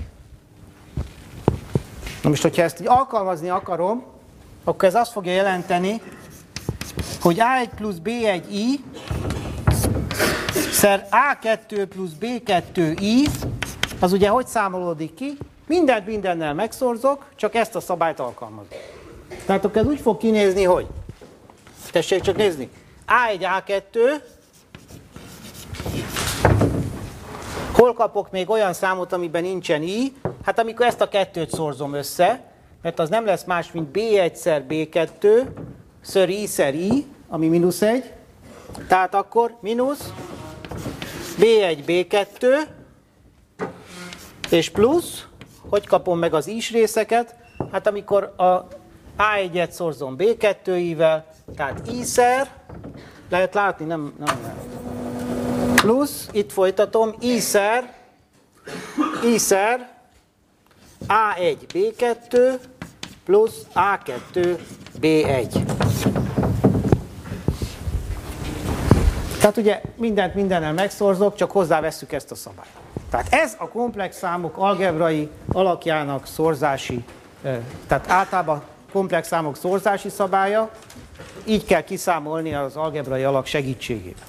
Na most, hogyha ezt így alkalmazni akarom, akkor ez azt fogja jelenteni, hogy A egy plusz B egy I szer A kettő plusz B kettő I, az ugye hogy számolódik ki? Mindent mindennel megszorzok, csak ezt a szabályt alkalmazom. Tehát akkor ez úgy fog kinézni, hogy tessék csak nézni. A egy A kettő, hol kapok még olyan számot, amiben nincsen I? Hát amikor ezt a kettőt szorzom össze, mert az nem lesz más, mint B egy szer B kettő, ször I szer I, ami mínusz egy. Tehát akkor mínusz B egy B kettő, és plusz, hogy kapom meg az is részeket? Hát amikor a A egyet szorzom B kettőivel, tehát I szer, lehet látni, nem, nem lehet. Plusz, itt folytatom, I szer, I szer, A egy B kettő, plusz A kettő B egy. Tehát ugye mindent mindennel megszorzok, csak hozzávesszük ezt a szabályt. Tehát ez a komplex számok algebrai alakjának szorzási, tehát általában komplex számok szorzási szabálya, így kell kiszámolni az algebrai alak segítségével.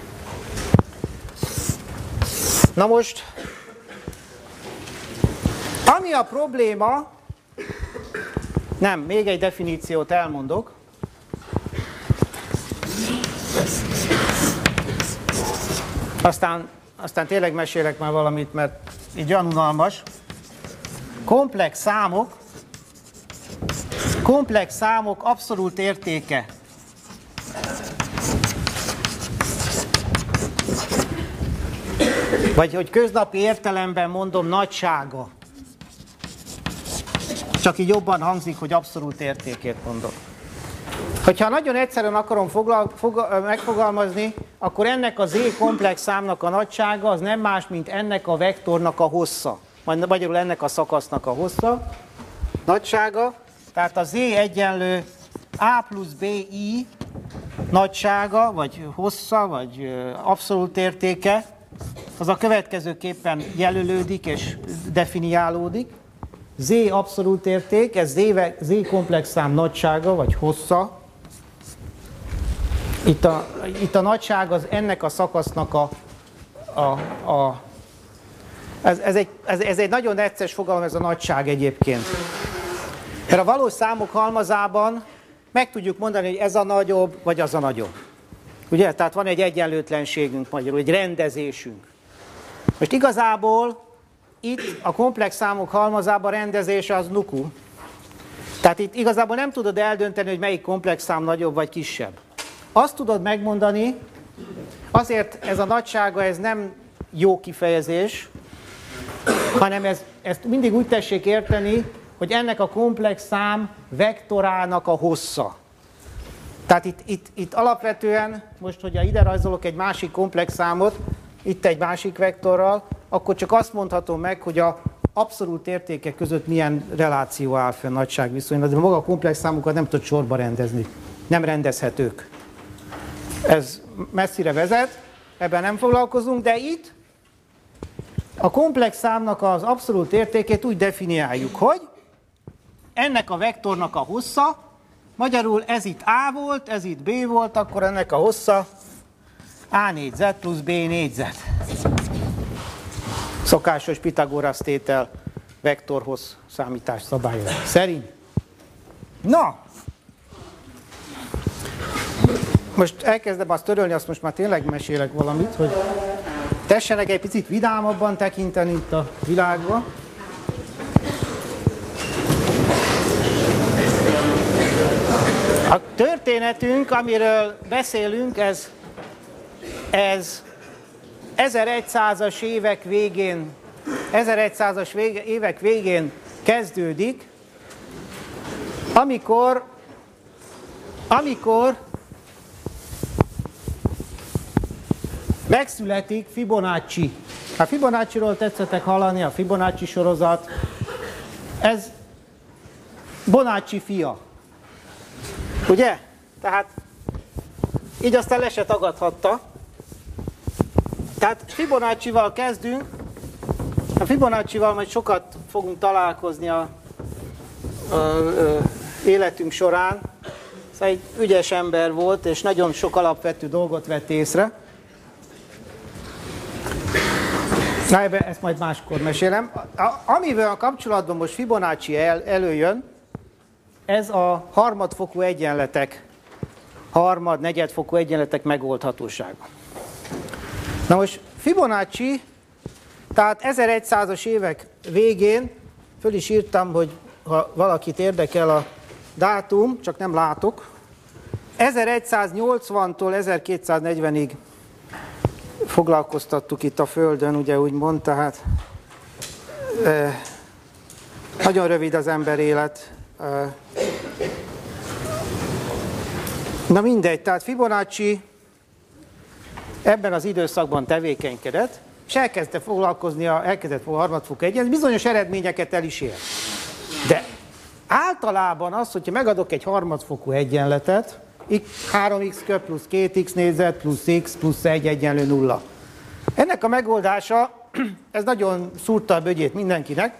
Na most, ami a probléma, nem, még egy definíciót elmondok. Aztán, aztán tényleg mesélek már valamit, mert így olyan unalmas. Komplex számok, komplex számok abszolút értéke. Vagy hogy köznapi értelemben mondom, nagysága. Csak így jobban hangzik, hogy abszolút értékét mondom. Hogyha nagyon egyszerűen akarom foglal, fog, megfogalmazni, akkor ennek a z komplex számnak a nagysága az nem más, mint ennek a vektornak a hossza. Vagy magyarul ennek a szakasznak a hossza. Nagysága. Tehát a z egyenlő a plusz bi nagysága, vagy hossza, vagy abszolút értéke, az a következőképpen jelölődik és definiálódik. Z abszolút érték, ez z komplex szám nagysága, vagy hossza. Itt a, itt a nagyság az ennek a szakasznak a... a, a ez, ez, egy, ez, ez egy nagyon necces fogalom, ez a nagyság egyébként. Mert a valós számok halmazában meg tudjuk mondani, hogy ez a nagyobb, vagy az a nagyobb. Ugye? Tehát van egy egyenlőtlenségünk magyarul, egy rendezésünk. Most igazából itt a komplex számok halmazában rendezése az nuku. Tehát itt igazából nem tudod eldönteni, hogy melyik komplex szám nagyobb vagy kisebb. Azt tudod megmondani, azért ez a nagysága, ez nem jó kifejezés, hanem ez, ezt mindig úgy tessék érteni, hogy ennek a komplex szám vektorának a hossza. Tehát itt, itt, itt alapvetően, most, hogyha ide rajzolok egy másik komplex számot, itt egy másik vektorral, akkor csak azt mondhatom meg, hogy a abszolút értékek között milyen reláció áll fenn nagyságviszonylat, de maga a komplex számokat nem tudod sorba rendezni. Nem rendezhetők. Ez messzire vezet, ebben nem foglalkozunk, de itt a komplex számnak az abszolút értékét úgy definiáljuk, hogy ennek a vektornak a hossza, magyarul ez itt A volt, ez itt B volt, akkor ennek a hossza A négyzet plusz B négyzet. Szokásos Pitagorasz tétel vektorhoz számítás szabálya szerint. Na! Most elkezdem azt törölni, azt most már tényleg mesélek valamit, hogy tessenek egy picit vidámabban tekinteni itt a világba. A történetünk, amiről beszélünk, ez, ez ezeregyszázas évek végén, ezeregyszázas vége, évek végén kezdődik, amikor, amikor megszületik Fibonacci. A Fibonacciról tetszettek hallani, a Fibonacci sorozat. Ez Bonacci fia. Ugye? Tehát így aztán le se tagadhatta. Tehát Fibonaccival kezdünk. A Fibonaccival majd sokat fogunk találkozni a, a, a életünk során. Szóval egy ügyes ember volt, és nagyon sok alapvető dolgot vett észre. Na, ebbe, ezt majd máskor mesélem. A, amivel a kapcsolatban most Fibonacci el, előjön, ez a harmadfokú egyenletek, harmad, negyedfokú egyenletek megoldhatósága. Na most Fibonacci, tehát ezeregyszázas évek végén, föl is írtam, hogy ha valakit érdekel a dátum, csak nem látok, ezeregyszáznyolcvantól ezerkétszáznegyvenig foglalkoztattuk itt a Földön, ugye úgymond, tehát eh, nagyon rövid az ember élet. Eh, na mindegy, tehát Fibonacci ebben az időszakban tevékenykedett, és elkezdte foglalkozni, a, elkezdett a harmadfokú egyenlet, bizonyos eredményeket el is ér. De általában az, hogyha megadok egy harmadfokú egyenletet, három x köb plusz két x négyzet plusz x plusz egy egyenlő nulla. Ennek a megoldása ez nagyon szúrta a bögyét mindenkinek,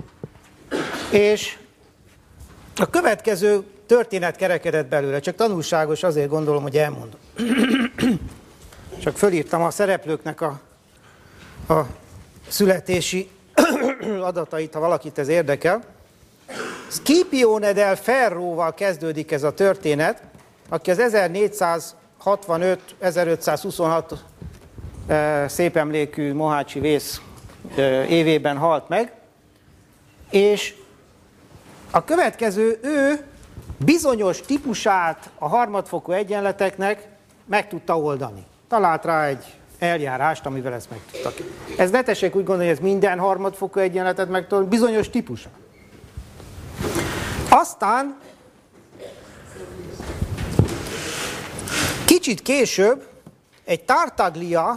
és a következő történet kerekedett belőle, csak tanulságos, azért gondolom, hogy elmondom. Csak fölírtam a szereplőknek a, a születési adatait, ha valakit ez érdekel. Scipione del Ferróval kezdődik ez a történet, aki az ezernégyszázhatvanöt ezerötszázhuszonhat e, szép emlékű mohácsi vész e, évében halt meg, és a következő, ő bizonyos típusát a harmadfokú egyenleteknek meg tudta oldani. Talált rá egy eljárást, amivel ezt meg tudtak. Ez ne tessék úgy gondolni, hogy ez minden harmadfokú egyenletet meg tudta, bizonyos típusa. Aztán kicsit később egy Tartaglia,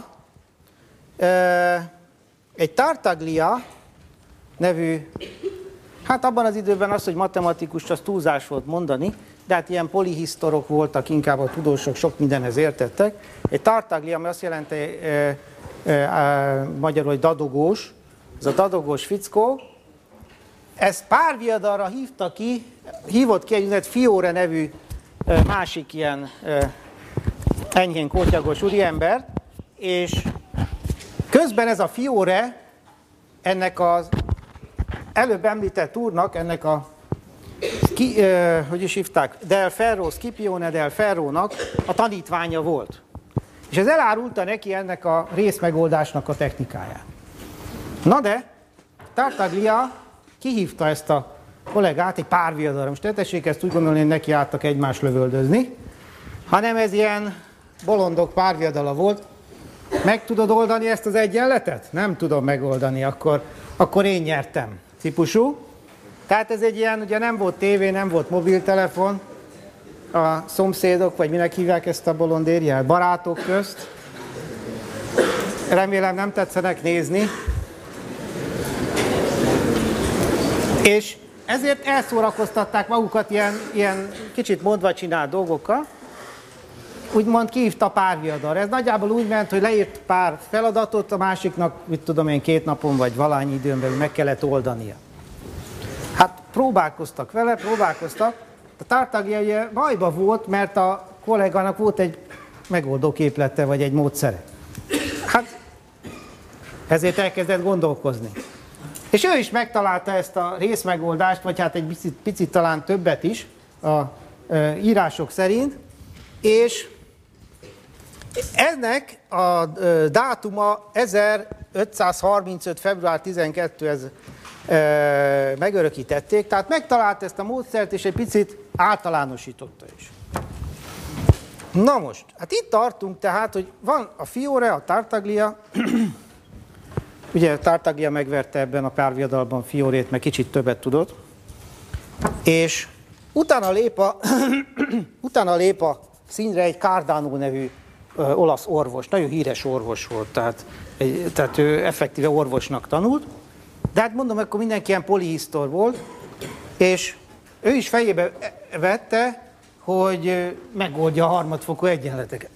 egy Tartaglia nevű, hát abban az időben az, hogy matematikus, az túlzás volt mondani, de hát ilyen polihisztorok voltak, inkább a tudósok sok mindenhez értettek. Egy Tartaglia, ami azt jelenti e, e, e, magyarul, hogy dadogós, ez a dadogós fickó, ezt párviadalra hívta ki, hívott ki egy úgynevezett Fiore nevű e, másik ilyen e, enyhén kótyagos úriembert, és közben ez a Fiore ennek az előbb említett úrnak, ennek a, ki, eh, hogy is hívták, Del Ferro, Scipione del Ferrónak a tanítványa volt. És ez elárulta neki ennek a részmegoldásnak a technikáját. Na de, Tartaglia kihívta ezt a kollégát egy párviadalra. Most ne tessék ezt úgy gondolni, hogy neki álltak egymást lövöldözni, hanem ez ilyen bolondok párviadala volt. Meg tudod oldani ezt az egyenletet? Nem tudom megoldani, akkor, akkor én nyertem. Típusú. Tehát ez egy ilyen, ugye nem volt tévé, nem volt mobiltelefon, a szomszédok, vagy minek hívják ezt a bolondériát, barátok közt. Remélem nem tetszenek nézni. És ezért elszórakoztatták magukat ilyen, ilyen kicsit mondva csinált dolgokkal. Úgymond kihívta párviadalra. Ez nagyjából úgy ment, hogy leírt pár feladatot, a másiknak, mit tudom én, két napon vagy valányi időn belül meg kellett oldania. Hát próbálkoztak vele, próbálkoztak. A Tartaglia ugye bajba volt, mert a kollégának volt egy megoldó képlete, vagy egy módszere. Hát ezért elkezdett gondolkozni. És ő is megtalálta ezt a részmegoldást, vagy hát egy picit, picit talán többet is a e, írások szerint, és ennek a e, dátuma ezerötszázharmincöt február tizenkettő, ez e, megörökítették, tehát megtalálta ezt a módszert, és egy picit általánosította is. Na most, hát itt tartunk tehát, hogy van a Fiore, a Tartaglia, ugye a Tartaglia megverte ebben a párviadalban Fiorét, meg kicsit többet tudott, és utána lép a, utána lép a színre egy Cardano nevű ö, olasz orvos, nagyon híres orvos volt, tehát, egy, tehát ő effektíve orvosnak tanult, de hát mondom, akkor mindenki ilyen polihisztor volt, és ő is fejébe vette, hogy megoldja a harmadfokú egyenleteket.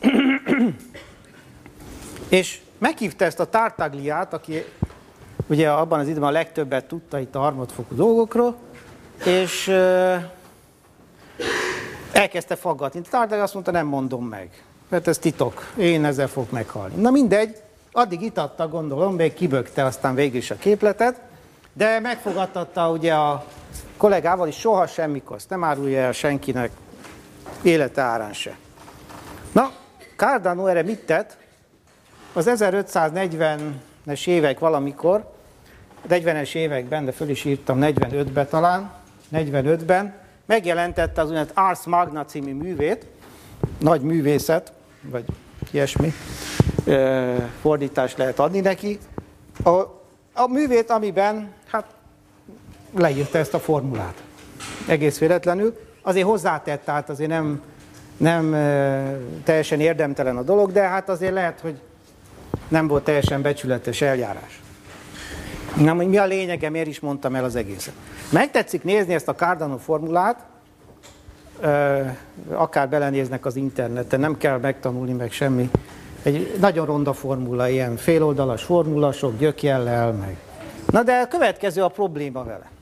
És meghívta ezt a Tartagliát, aki ugye abban az időben a legtöbbet tudta itt a harmadfokú dolgokról, és uh, elkezdte faggatni. Tartaglia azt mondta, nem mondom meg, mert ez titok, én ezzel fogok meghalni. Na mindegy, addig itatta, gondolom, még kibökte aztán végül is a képletet, de megfogadtatta ugye a kollégával is soha semmikor, nem árulja el senkinek, élete árán se. Na, Cardano erre mit tett? Az ezerötszáznegyvenes évek valamikor, negyvenes években, de föl is írtam negyvenötben talán, negyvenötben megjelentette az úgynevezett Ars Magna című művét, nagy művészet, vagy ilyesmi fordítást lehet adni neki. A, a művét, amiben hát leírta ezt a formulát. Egész véletlenül. Azért hozzátett, tehát azért nem, nem teljesen érdemtelen a dolog, de hát azért lehet, hogy nem volt teljesen becsületes eljárás. Nem, hogy mi a lényege, miért is mondtam el az egészet. Megtetszik nézni ezt a Cardano formulát, akár belenéznek az interneten, nem kell megtanulni meg semmi Egy nagyon ronda formula, ilyen féloldalas formula, sok gyökjellel, meg. Na de a következő a probléma vele.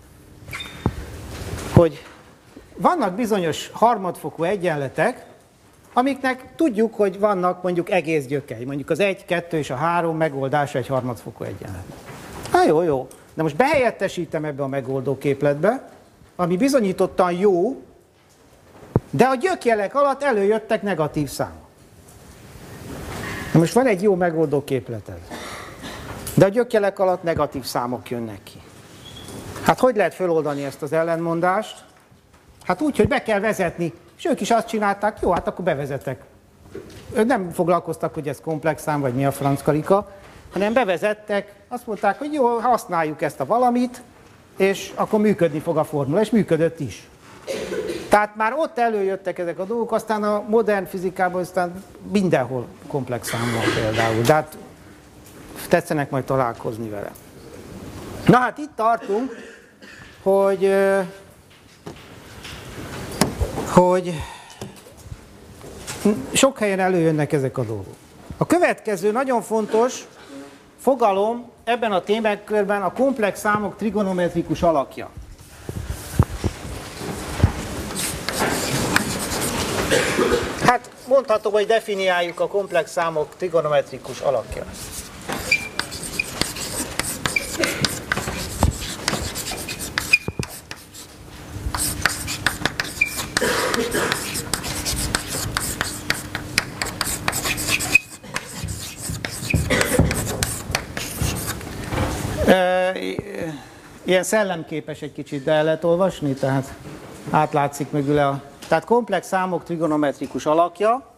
Hogy vannak bizonyos harmadfokú egyenletek, amiknek tudjuk, hogy vannak mondjuk egész gyökei. Mondjuk az egy, kettő és a három megoldása egy harmadfokú egyenlet. Na jó, jó. De most behelyettesítem ebbe a megoldó képletbe, ami bizonyítottan jó, de a gyökjelek alatt előjöttek negatív számok. Na most van egy jó megoldó képleted, de a gyökjelek alatt negatív számok jönnek ki. Hát hogy lehet feloldani ezt az ellentmondást? Hát úgy, hogy be kell vezetni, és ők is azt csinálták, jó, hát akkor bevezetek. Ők nem foglalkoztak, hogy ez komplex szám, vagy mi a franc karika, hanem bevezettek, azt mondták, hogy jó, használjuk ezt a valamit, és akkor működni fog a formula, és működött is. Tehát már ott előjöttek ezek a dolgok, aztán a modern fizikában aztán mindenhol komplex szám van például, de hát tetszenek majd találkozni vele. Na hát itt tartunk, hogy, hogy sok helyen előjönnek ezek a dolgok. A következő nagyon fontos fogalom ebben a témakörben a komplex számok trigonometrikus alakja. Hát mondhatom, hogy definiáljuk a komplex számok trigonometrikus alakja. Ilyen szellemképes egy kicsit, de el lehet olvasni, tehát átlátszik mögül a... Tehát komplex számok trigonometrikus alakja.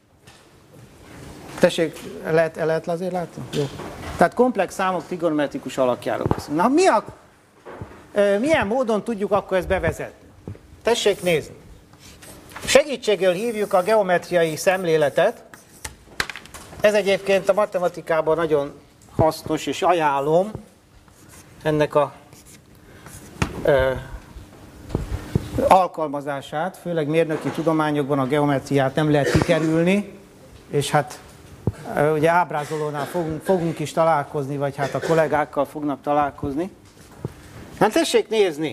Tessék, lehet, el lehet azért látni? Jó. Tehát komplex számok trigonometrikus alakjáról beszélünk. Na, mi a, e, milyen módon tudjuk akkor ezt bevezetni? Tessék nézni. Segítségül hívjuk a geometriai szemléletet. Ez egyébként a matematikában nagyon hasznos, és ajánlom ennek a e, alkalmazását, főleg mérnöki tudományokban a geometriát nem lehet kikerülni, és hát ugye ábrázolónál fogunk, fogunk is találkozni, vagy hát a kollégákkal fognak találkozni. Hát tessék nézni!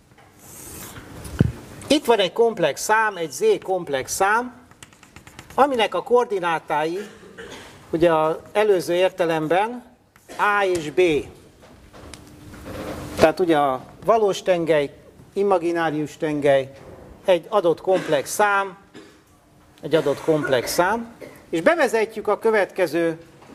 Itt van egy komplex szám, egy z komplex szám, aminek a koordinátái ugye az előző értelemben A és B. Tehát ugye a valós tengely, imaginárius tengely, egy adott komplex szám, egy adott komplex szám, és bevezetjük a következő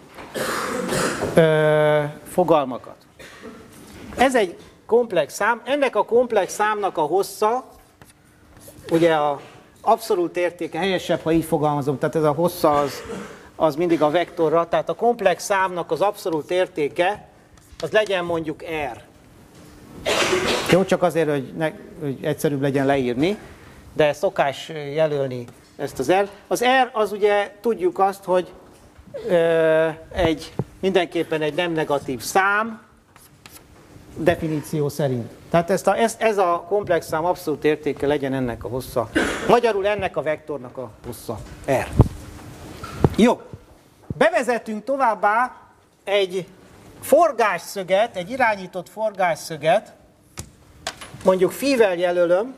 ö, fogalmakat. Ez egy komplex szám, ennek a komplex számnak a hossza, ugye a abszolút értéke, helyesebb, ha így fogalmazom, tehát ez a hossza az, az mindig a vektorra, tehát a komplex számnak az abszolút értéke, az legyen mondjuk R. Jó, csak azért, hogy, ne, hogy egyszerűbb legyen leírni, de szokás jelölni ezt az R. Az R az ugye tudjuk azt, hogy ö, egy, mindenképpen egy nem negatív szám, definíció szerint. Tehát ezt a, ez, ez a komplex szám abszolút értéke legyen ennek a hossza. Magyarul ennek a vektornak a hossza. R. Jó. Bevezetünk továbbá egy forgásszöget, egy irányított forgásszöget, mondjuk phi-vel jelölöm,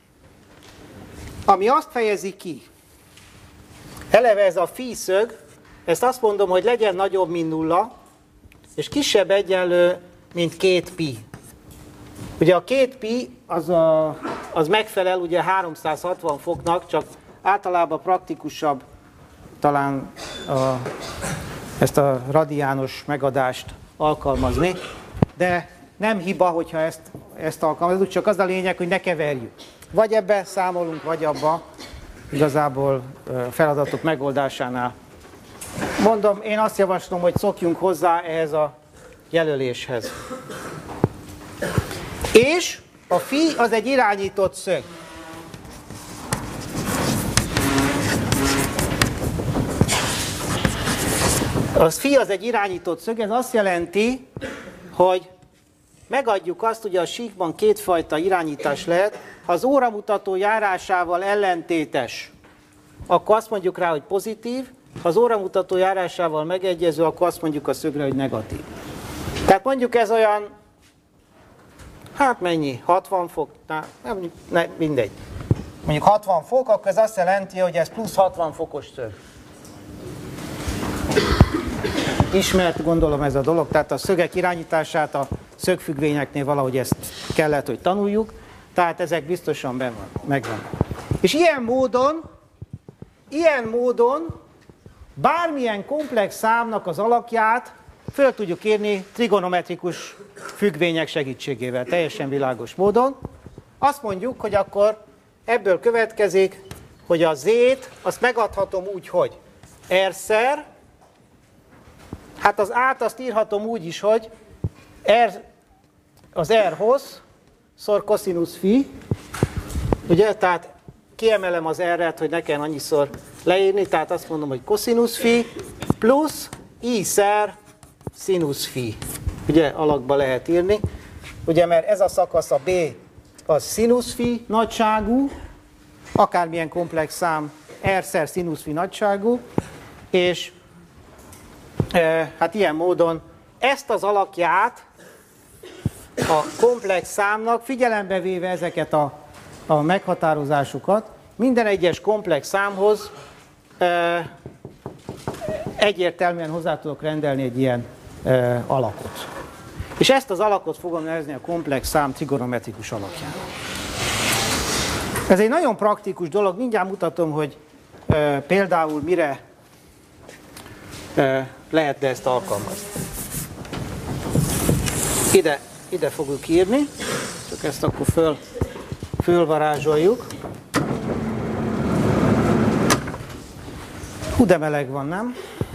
ami azt fejezi ki. Eleve ez a phi szög, ezt azt mondom, hogy legyen nagyobb, mint nulla, és kisebb egyenlő, mint két pi. Ugye a két pi az, a, az megfelel ugye háromszázhatvan foknak, csak általában praktikusabb talán a, ezt a radiános megadást alkalmazni, de nem hiba, hogyha ezt, ezt alkalmazunk, csak az a lényeg, hogy ne keverjük. Vagy ebbe számolunk, vagy abba, igazából feladatok megoldásánál. Mondom, én azt javaslom, hogy szokjunk hozzá ehhez a jelöléshez. És a phi az egy irányított szög. A phi az egy irányított szög, ez azt jelenti, hogy megadjuk azt, hogy a síkban kétfajta irányítás lehet. Ha az óramutató járásával ellentétes, akkor azt mondjuk rá, hogy pozitív, ha az óramutató járásával megegyező, akkor azt mondjuk a szögre, hogy negatív. Tehát mondjuk ez olyan, hát mennyi, hatvan fok, na, nem, ne, mindegy. Mondjuk hatvan fok, akkor ez azt jelenti, hogy ez plusz hatvan fokos szög. Ismert, gondolom, ez a dolog, tehát a szögek irányítását a szögfüggvényeknél valahogy ezt kellett, hogy tanuljuk, tehát ezek biztosan benn van, megvan. És ilyen módon, ilyen módon bármilyen komplex számnak az alakját föl tudjuk írni trigonometrikus függvények segítségével, teljesen világos módon. Azt mondjuk, hogy akkor ebből következik, hogy a z-t azt megadhatom úgy, hogy r-szer, hát az át azt írhatom úgy is, hogy r, az r-hoz szor cosinus phi, ugye, tehát kiemelem az r-et, hogy ne kell annyiszor leírni, tehát azt mondom, hogy cosinus phi plusz i-szer sinus phi. Ugye alakba lehet írni, ugye, mert ez a szakasz a b az sinus phi nagyságú, akármilyen komplex szám r-szer sinus phi nagyságú, és e, hát ilyen módon ezt az alakját a komplex számnak, figyelembe véve ezeket a, a meghatározásukat, minden egyes komplex számhoz e, egyértelműen hozzá tudok rendelni egy ilyen e, alakot. És ezt az alakot fogom nevezni a komplex szám trigonometrikus alakjának. Ez egy nagyon praktikus dolog, mindjárt mutatom, hogy e, például mire e, lehetne ezt alkalmazni. Ide, ide fogjuk írni, csak ezt akkor föl, fölvarázsoljuk. Hú, de meleg van, nem?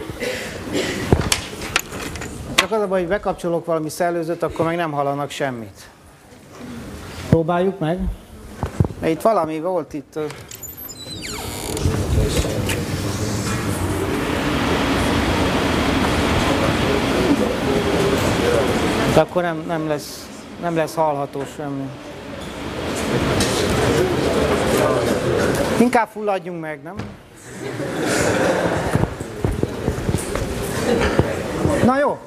Csak az a baj, hogy bekapcsolok valami szellőzőt, akkor meg nem hallanak semmit. Próbáljuk meg. Mert itt valami volt itt. De akkor nem, nem, lesz, nem lesz hallható semmi. Inkább fulladjunk meg, nem? Na jó.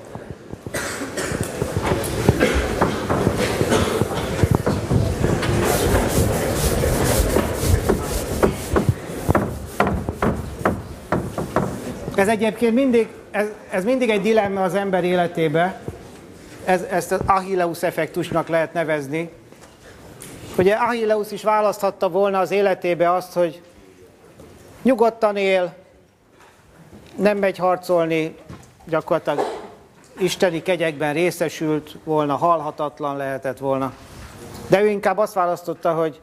Ez egyébként mindig, ez, ez mindig egy dilemma az ember életébe. Ez, ezt az Achilleus effektusnak lehet nevezni. Ugye Achilleus is választhatta volna az életébe azt, hogy nyugodtan él, nem megy harcolni, gyakorlatilag isteni kegyekben részesült volna, halhatatlan lehetett volna. De ő inkább azt választotta, hogy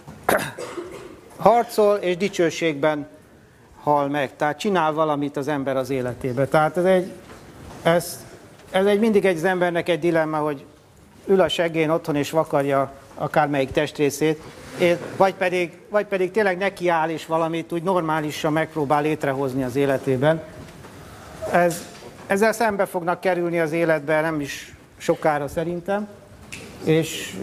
harcol és dicsőségben hal meg. Tehát csinál valamit az ember az életébe. Tehát ez egy, ez, ez egy mindig egy az embernek egy dilemma, hogy ül a seggén otthon és vakarja akármelyik testrészét, vagy pedig, vagy pedig tényleg nekiáll és valamit úgy normálisan megpróbál létrehozni az életében. Ez, ezzel szembe fognak kerülni az életben, nem is sokára szerintem, és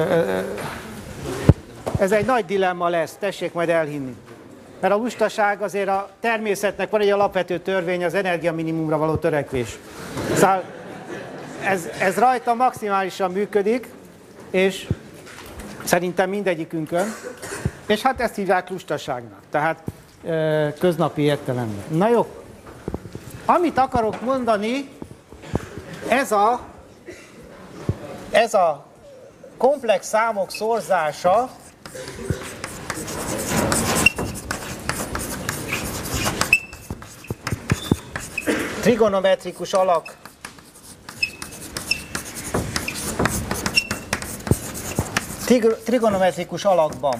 ez egy nagy dilemma lesz, tessék majd elhinni. Mert a lustaság azért a természetnek van egy alapvető törvény, az energiaminimumra való törekvés. Szóval ez, ez rajta maximálisan működik, és szerintem mindegyikünkön, és hát ezt hívják lustaságnak, tehát köznapi értelemben. Na jó, amit akarok mondani, ez a, ez a komplex számok szorzása trigonometrikus alak trigonometrikus alakban.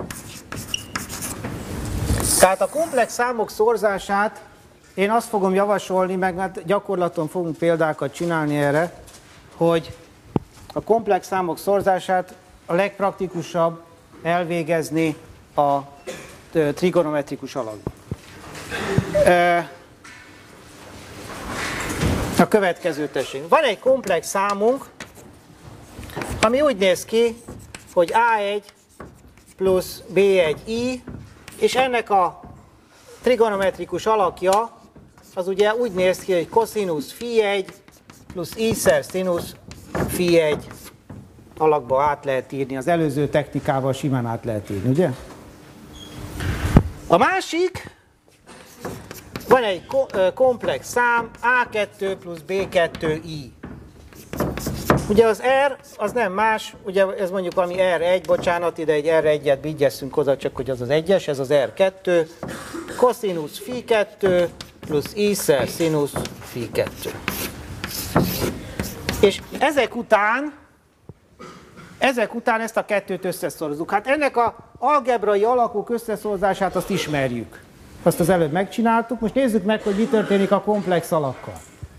Tehát a komplex számok szorzását én azt fogom javasolni, meg hát gyakorlaton fogunk példákat csinálni erre, hogy a komplex számok szorzását a legpraktikusabb elvégezni a trigonometrikus alakban. A következő tessék. Van egy komplex számunk, ami úgy néz ki, hogy á egy plusz bé egy i, és ennek a trigonometrikus alakja az ugye úgy néz ki, hogy koszinusz phi egy plusz i-szer szinusz phi egy alakba át lehet írni. Az előző technikával simán át lehet írni, ugye? A másik, van egy komplex szám á kettő plusz bé kettő i. Ugye az R az nem más, ugye ez mondjuk valami er egy, bocsánat, ide egy er egyet vigyesszünk hozzá, csak hogy az az egyes, ez az er kettő, koszinusz phi kettő plusz i-szer szinusz phi kettő. És ezek után, ezek után ezt a kettőt összeszorozzuk. Hát ennek az algebrai alakok összeszorozását azt ismerjük. Azt az előbb megcsináltuk, most nézzük meg, hogy mi történik a komplex alakkal.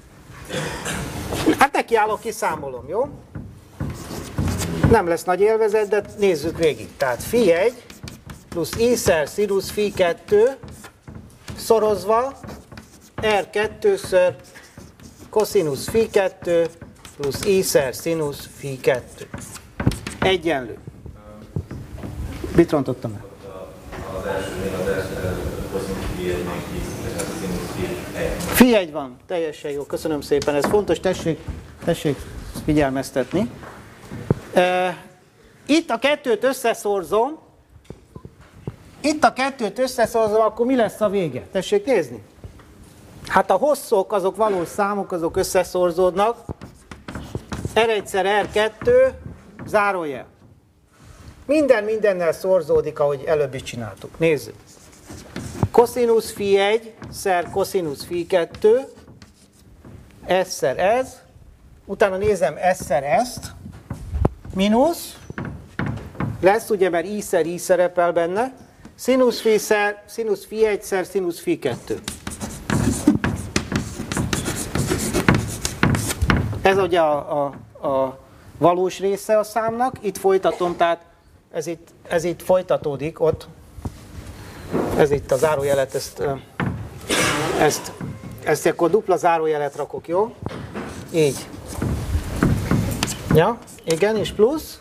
Hát nekiállok, kiszámolom, jó? Nem lesz nagy élvezet, de nézzük végig. Tehát phi egy plusz i-szer szinusz phi kettő szorozva er kettőször koszinusz phi kettő plusz i-szer szinusz phi kettő. Egyenlő. Mit rontottam el? Az elsőnél az első koszinusz phi egy meg szinusz phi egy. phi egy van, teljesen jó, köszönöm szépen, ez fontos, tessék, tessék figyelmeztetni. Uh, itt a kettőt összeszorzom, itt a kettőt összeszorzom, akkor mi lesz a vége? Tessék nézni. Hát a hosszok, azok valós számok, azok összeszorzódnak. er egyszer er kettő, zárójel. Minden mindennel szorzódik, ahogy előbb is csináltuk. Nézzük. Koszinusz phi egy szer koszinusz phi kettő, ez-szer ez, utána nézem ez-szer ezt, mínusz, lesz ugye, mert i-szer i szerepel benne, szinusz phi szer, szinusz phi egy szer szinusz phi kettő. Ez ugye a, a, a valós része a számnak, itt folytatom, tehát ez itt, ez itt folytatódik, ott, ez itt a zárójelet, ezt, ezt, ezt akkor dupla zárójelet rakok, jó? Így. Ja, igen, és plusz.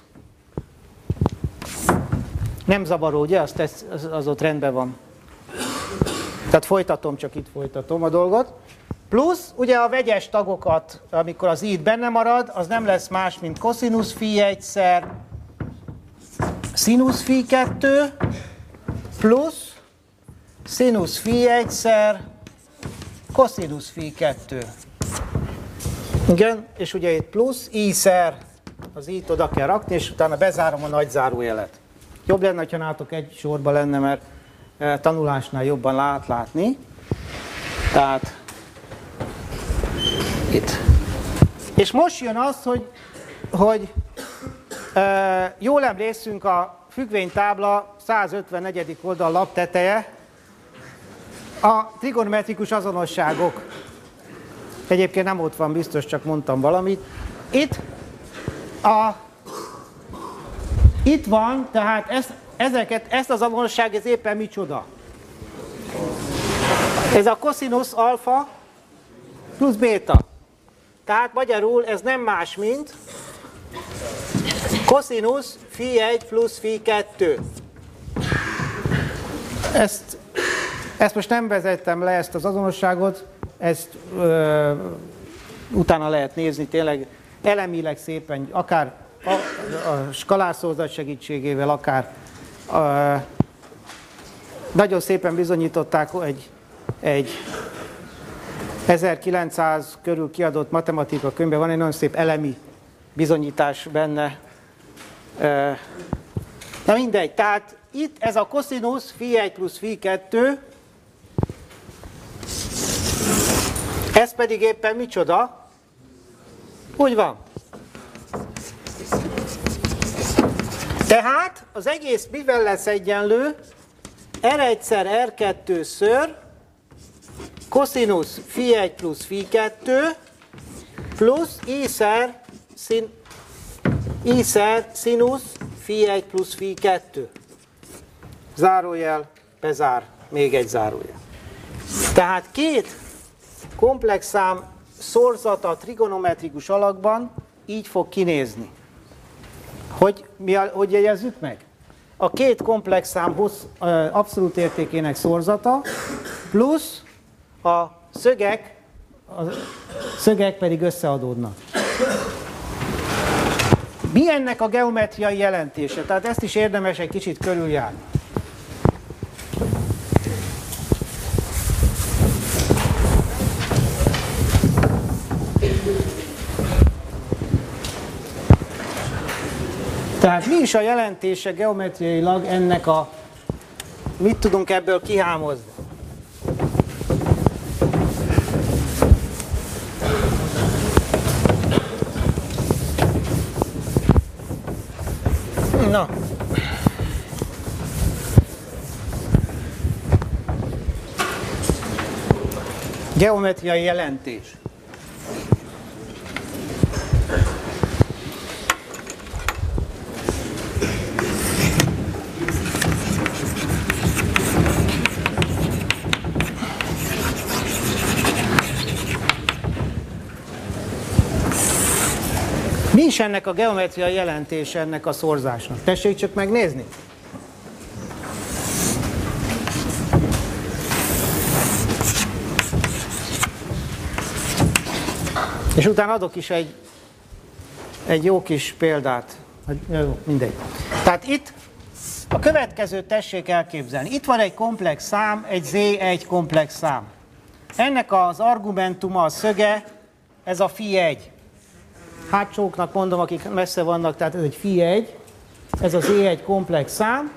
Nem zavaró, ugye? Azt, az, az ott rendben van. Tehát folytatom, csak itt folytatom a dolgot. Plusz, ugye a vegyes tagokat, amikor az i benne marad, az nem lesz más, mint koszinusz phi egy szer szinusz phi kettő plusz szinusz phi egy szer koszinusz phi kettő. Igen, és ugye itt plusz i-szer, az i-t oda kell rakni, és utána bezárom a nagy zárójelet. Jobb lenne, ha nálatok egy sorba lenne, mert tanulásnál jobban lát látni. Tehát itt. És most jön az, hogy, hogy e, jól emlékszünk a függvénytábla százötvennegyedik oldal lapteteje, a trigonometrikus azonosságok. Egyébként nem ott van, biztos, csak mondtam valamit. Itt, a, itt van, tehát ezt, ezeket, ezt az azonosság, ez éppen micsoda? Ez a koszinusz alfa plusz béta. Tehát magyarul ez nem más, mint koszinusz phi egy plusz phi kettő. Ezt, ezt most nem vezettem le, ezt az azonosságot, ezt ö, utána lehet nézni, tényleg elemileg szépen, akár a, a skalárszózat segítségével, akár ö, nagyon szépen bizonyították egy, egy ezerkilencszáz körül kiadott matematika könyvben, van egy nagyon szép elemi bizonyítás benne. Na mindegy, tehát itt ez a koszinusz phi egy plusz phi kettő, ez pedig éppen micsoda? Úgy van. Tehát az egész mivel lesz egyenlő? er egyszer er kettőször koszinusz phi egy plusz phi kettő plusz i-szer szín, i-szer szinusz phi egy plusz phi kettő. Zárójel, bezár, még egy zárójel. Tehát két komplex szám szorzata trigonometrikus alakban így fog kinézni. Hogy, mi a, hogy jegyezzük meg? A két komplex szám hossz, abszolút értékének szorzata plusz a szögek, a szögek pedig összeadódnak. Mi ennek a geometriai jelentése? Tehát ezt is érdemes egy kicsit körüljárni. Tehát mi is a jelentése geometriailag ennek a, mit tudunk ebből kihámozni? Na. Geometriai jelentés. Mi is ennek a geometriai jelentése ennek a szorzásnak? Tessék csak megnézni. És utána adok is egy, egy jó kis példát. Jó, mindegy. Tehát itt a következőt tessék elképzelni. Itt van egy komplex szám, egy zé egy komplex szám. Ennek az argumentuma, a szöge, ez a phi egy. Hátsóknak mondom, akik messze vannak, tehát ez egy phi egy, ez az zé egy komplex szám,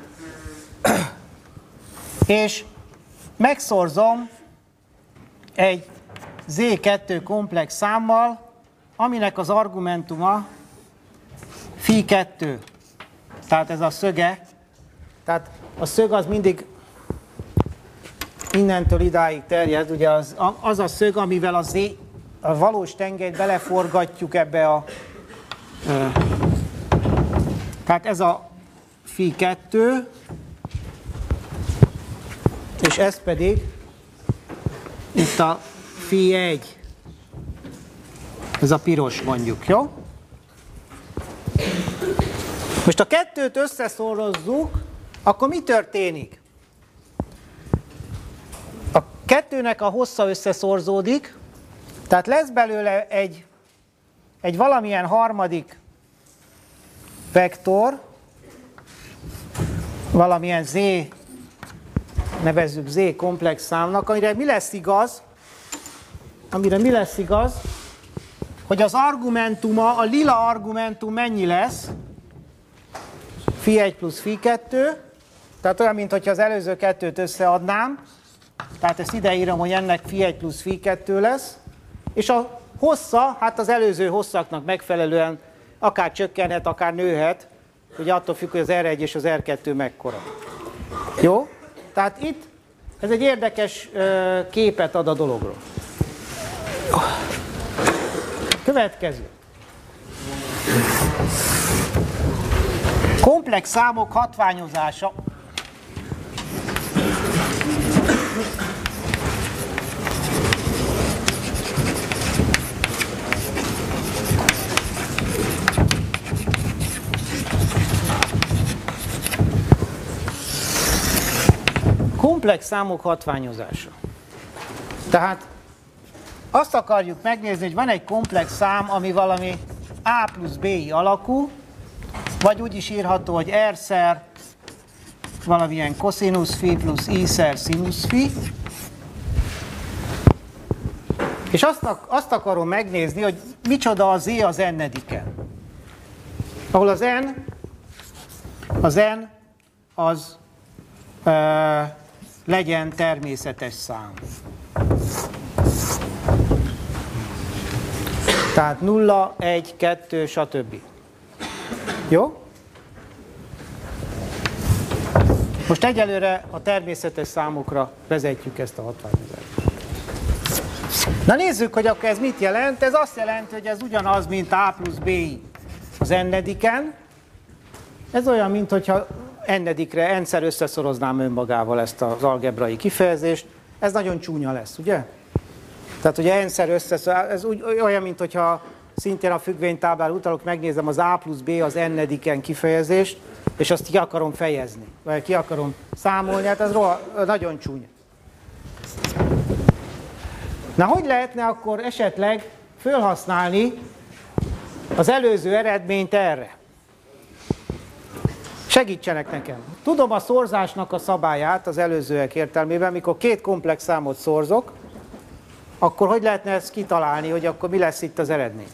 és megszorzom egy zé kettő komplex számmal, aminek az argumentuma phi kettő, tehát ez a szöge, tehát a szög az mindig innentől idáig terjed, ugye az, az a szög, amivel a zé, a valós tengelyt beleforgatjuk ebbe a... Ö, tehát ez a phi kettő, és ez pedig itt a phi egy. Ez a piros mondjuk, jó? Most a kettőt összeszorozzuk, akkor mi történik? A kettőnek a hossza összeszorzódik, tehát lesz belőle egy, egy valamilyen harmadik vektor, valamilyen z, nevezzük z komplex számnak, amire mi lesz igaz, amire mi lesz igaz, hogy az argumentuma, a lila argumentum mennyi lesz? phi egy plusz phi kettő, tehát olyan, mintha az előző kettőt összeadnám, tehát ezt ide írom, hogy ennek phi egy plusz phi kettő lesz, és a hossza, hát az előző hosszaknak megfelelően akár csökkenhet, akár nőhet, ugye attól függ, hogy az er egy és az er kettő mekkora. Jó? Tehát itt ez egy érdekes ö, képet ad a dologról. Következő. Komplex számok hatványozása. Komplex számok hatványozása. Tehát azt akarjuk megnézni, hogy van egy komplex szám, ami valami a plusz bi alakú, vagy úgy is írható, hogy r-szer valamilyen cosinus phi plusz i-szer sinus phi. És azt, azt akarom megnézni, hogy micsoda a z az n-ediken. Ahol az n, az n az ö, legyen természetes szám. Tehát nulla, egy, kettő, stb. Jó? Most egyelőre a természetes számokra vezetjük ezt a hatványozást. Na nézzük, hogy akkor ez mit jelent. Ez azt jelenti, hogy ez ugyanaz, mint a plusz bi az n-ediken. Ez olyan, mint hogyha n-edikre n-szer összeszoroznám önmagával ezt az algebrai kifejezést. Ez nagyon csúnya lesz, ugye? Tehát ugye n-szer összeszor, ez úgy, olyan, mint hogyha szintén a függvénytáblára utalok, megnézem az a plusz b az n-ediken kifejezést, és azt ki akarom fejezni, vagy ki akarom számolni, hát ez roha, nagyon csúnya. Na, hogy lehetne akkor esetleg felhasználni az előző eredményt erre? Segítsenek nekem. Tudom a szorzásnak a szabályát az előzőek értelmében, mikor két komplex számot szorzok, akkor hogy lehetne ezt kitalálni, hogy akkor mi lesz itt az eredmény?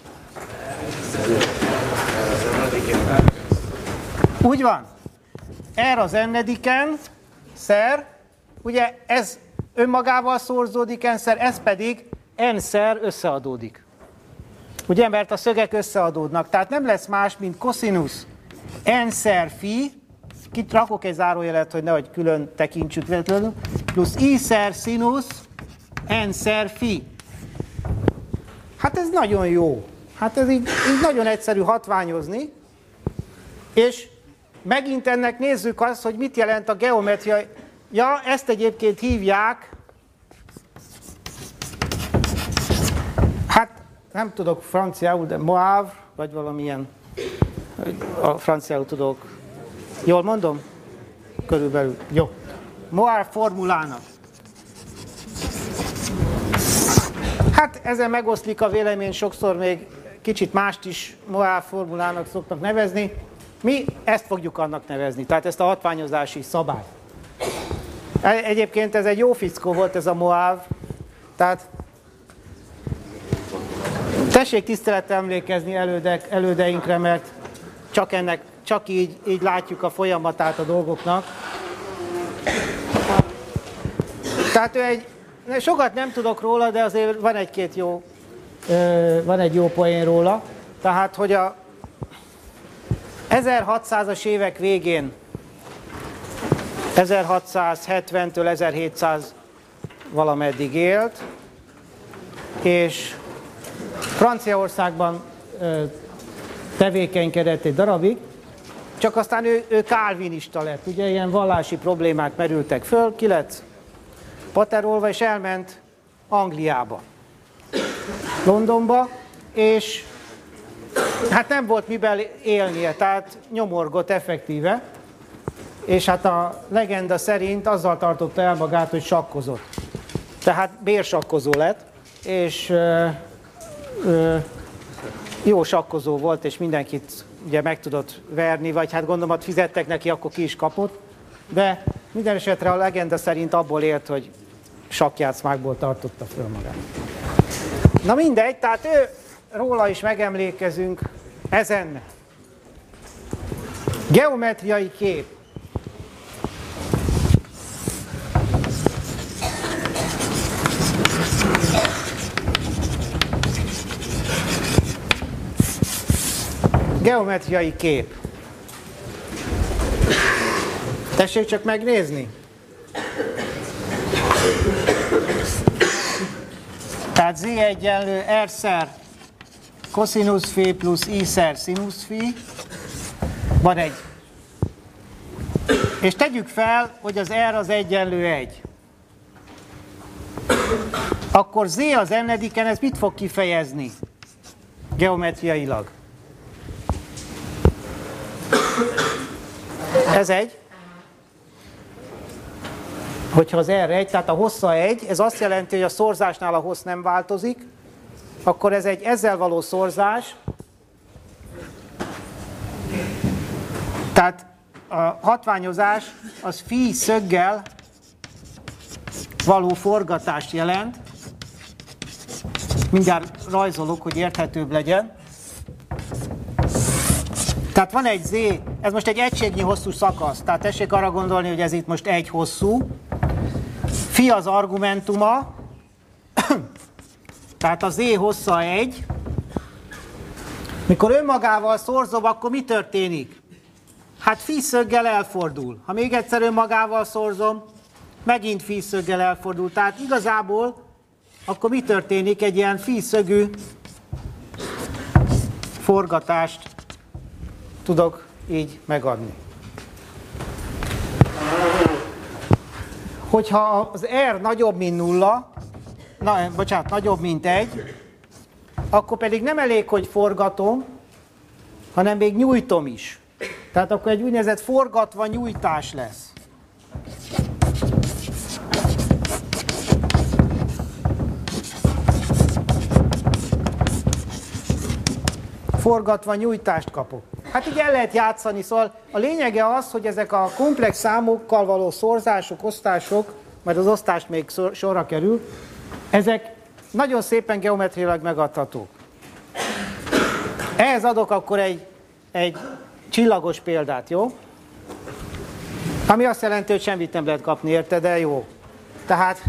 Úgy van. R az n-ediken, szer, ugye ez önmagával szorzódik n-szer, ez pedig n-szer összeadódik. Ugye, mert a szögek összeadódnak, tehát nem lesz más, mint koszinusz n-szer phi, itt rakok egy zárójelet, hogy nehogy külön tekintsük véletlenül, plusz i-szer szinusz n-szer phi. Hát ez nagyon jó. Hát ez így, így nagyon egyszerű hatványozni, és megint ennek nézzük azt, hogy mit jelent a geometria. Ja, ezt egyébként hívják, hát nem tudok franciául, de Moivre, vagy valamilyen, a franciául tudok. Jól mondom? Körülbelül. Jó. Moivre formulának. Hát ezen megoszlik a vélemény, sokszor még kicsit mást is Moivre formulának szoktak nevezni. Mi ezt fogjuk annak nevezni, tehát ezt a hatványozási szabályt. Egyébként ez egy jó fickó volt, ez a Moivre, tehát tessék tisztelettel emlékezni elődek, elődeinkre, mert csak ennek, csak így, így látjuk a folyamatát a dolgoknak. Tehát ő egy, sokat nem tudok róla, de azért van egy-két jó, van egy jó poén róla. Tehát, hogy a ezerhatszázas évek végén, ezerhatszázhetventől ezerhétszáz valameddig élt, és Franciaországban tevékenykedett egy darabig, csak aztán ő, ő kálvinista lett, ugye ilyen vallási problémák merültek föl, ki lett paterolva, és elment Angliába, Londonba, és hát nem volt miben élnie, tehát nyomorgott effektíve, és hát a legenda szerint azzal tartotta el magát, hogy sakkozott. Tehát bérsakkozó lett, és ö, ö, jó sakkozó volt, és mindenkit ugye meg tudott verni, vagy hát gondolom, hogy fizettek neki, akkor ki is kapott, de minden esetre a legenda szerint abból élt, hogy sakkjátszmákból tartotta föl magát. Na mindegy, tehát ő, róla is megemlékezünk ezen. Geometriai kép. Geometriai kép. Tessék csak megnézni. Tehát z egyenlő r-szer koszinusz phi plusz i-szer szinusz phi. Van egy. És tegyük fel, hogy az r az egyenlő egy. Akkor z az n-ediken, ez mit fog kifejezni? Geometriailag. Ez egy. Hogyha az R egy, tehát a hossza egy, ez azt jelenti, hogy a szorzásnál a hossz nem változik, akkor ez egy ezzel való szorzás. Tehát a hatványozás az phi szöggel való forgatást jelent. Mindjárt rajzolok, hogy érthetőbb legyen. Tehát van egy z, ez most egy egységnyi hosszú szakasz, tehát tessék arra gondolni, hogy ez itt most egy hosszú. Phi az argumentuma, tehát a z hossza egy. Mikor önmagával szorzom, akkor mi történik? Hát phi szöggel elfordul. Ha még egyszer önmagával szorzom, megint phi szöggel elfordul. Tehát igazából akkor mi történik? Egy ilyen phi szögű forgatást tudok így megadni. Hogyha az R nagyobb, mint nulla, na, bocsánat, nagyobb, mint egy, akkor pedig nem elég, hogy forgatom, hanem még nyújtom is. Tehát akkor egy úgynevezett forgatva nyújtás lesz. forgatva nyújtást kapok. Hát így el lehet játszani, szóval a lényege az, hogy ezek a komplex számokkal való szorzások, osztások, majd az osztás még sorra kerül, ezek nagyon szépen geometriailag megadhatók. Ehhez adok akkor egy, egy csillagos példát, jó? Ami azt jelenti, hogy semmit nem lehet kapni érte, de jó. Tehát,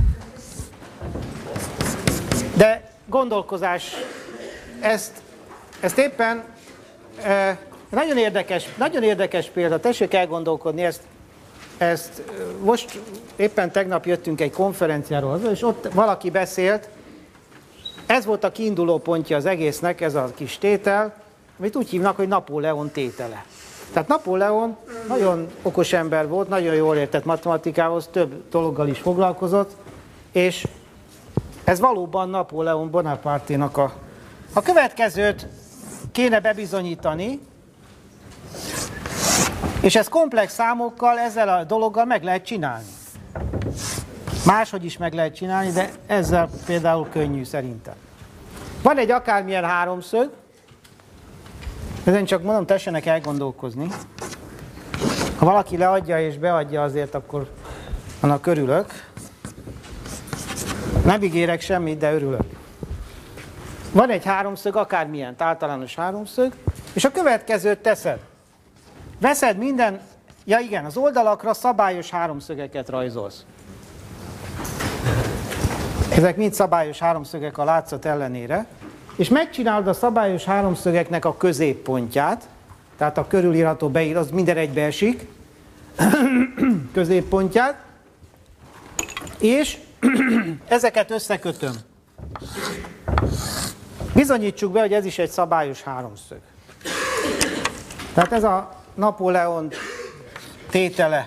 de gondolkozás, ezt, ezt éppen e, nagyon érdekes, nagyon érdekes példa, tessék elgondolkodni, ezt, ezt most éppen tegnap jöttünk egy konferenciáról, és ott valaki beszélt, ez volt a kiinduló pontja az egésznek, ez a kis tétel, amit úgy hívnak, hogy Napóleon tétele. Tehát Napóleon nagyon okos ember volt, nagyon jól értett matematikához, több dologgal is foglalkozott, és ez valóban Napóleon Bonaparte-nak a... A következőt kéne bebizonyítani, és ez komplex számokkal, ezzel a dologgal meg lehet csinálni. Máshogy is meg lehet csinálni, de ezzel például könnyű szerintem. Van egy akármilyen háromszög, ezen csak mondom, tessenek elgondolkozni. Ha valaki leadja és beadja azért, akkor annak örülök. Nem ígérek semmit, de örülök. Van egy háromszög, akármilyen, általános háromszög, és a következőt teszed. Veszed minden, ja igen, az oldalakra szabályos háromszögeket rajzolsz. Ezek mind szabályos háromszögek a látszat ellenére, és megcsinálod a szabályos háromszögeknek a középpontját, tehát a körülírható beír, az minden egybe esik, középpontját, és ezeket összekötöm. Bizonyítsuk be, hogy ez is egy szabályos háromszög. Tehát ez a Napóleon tétele.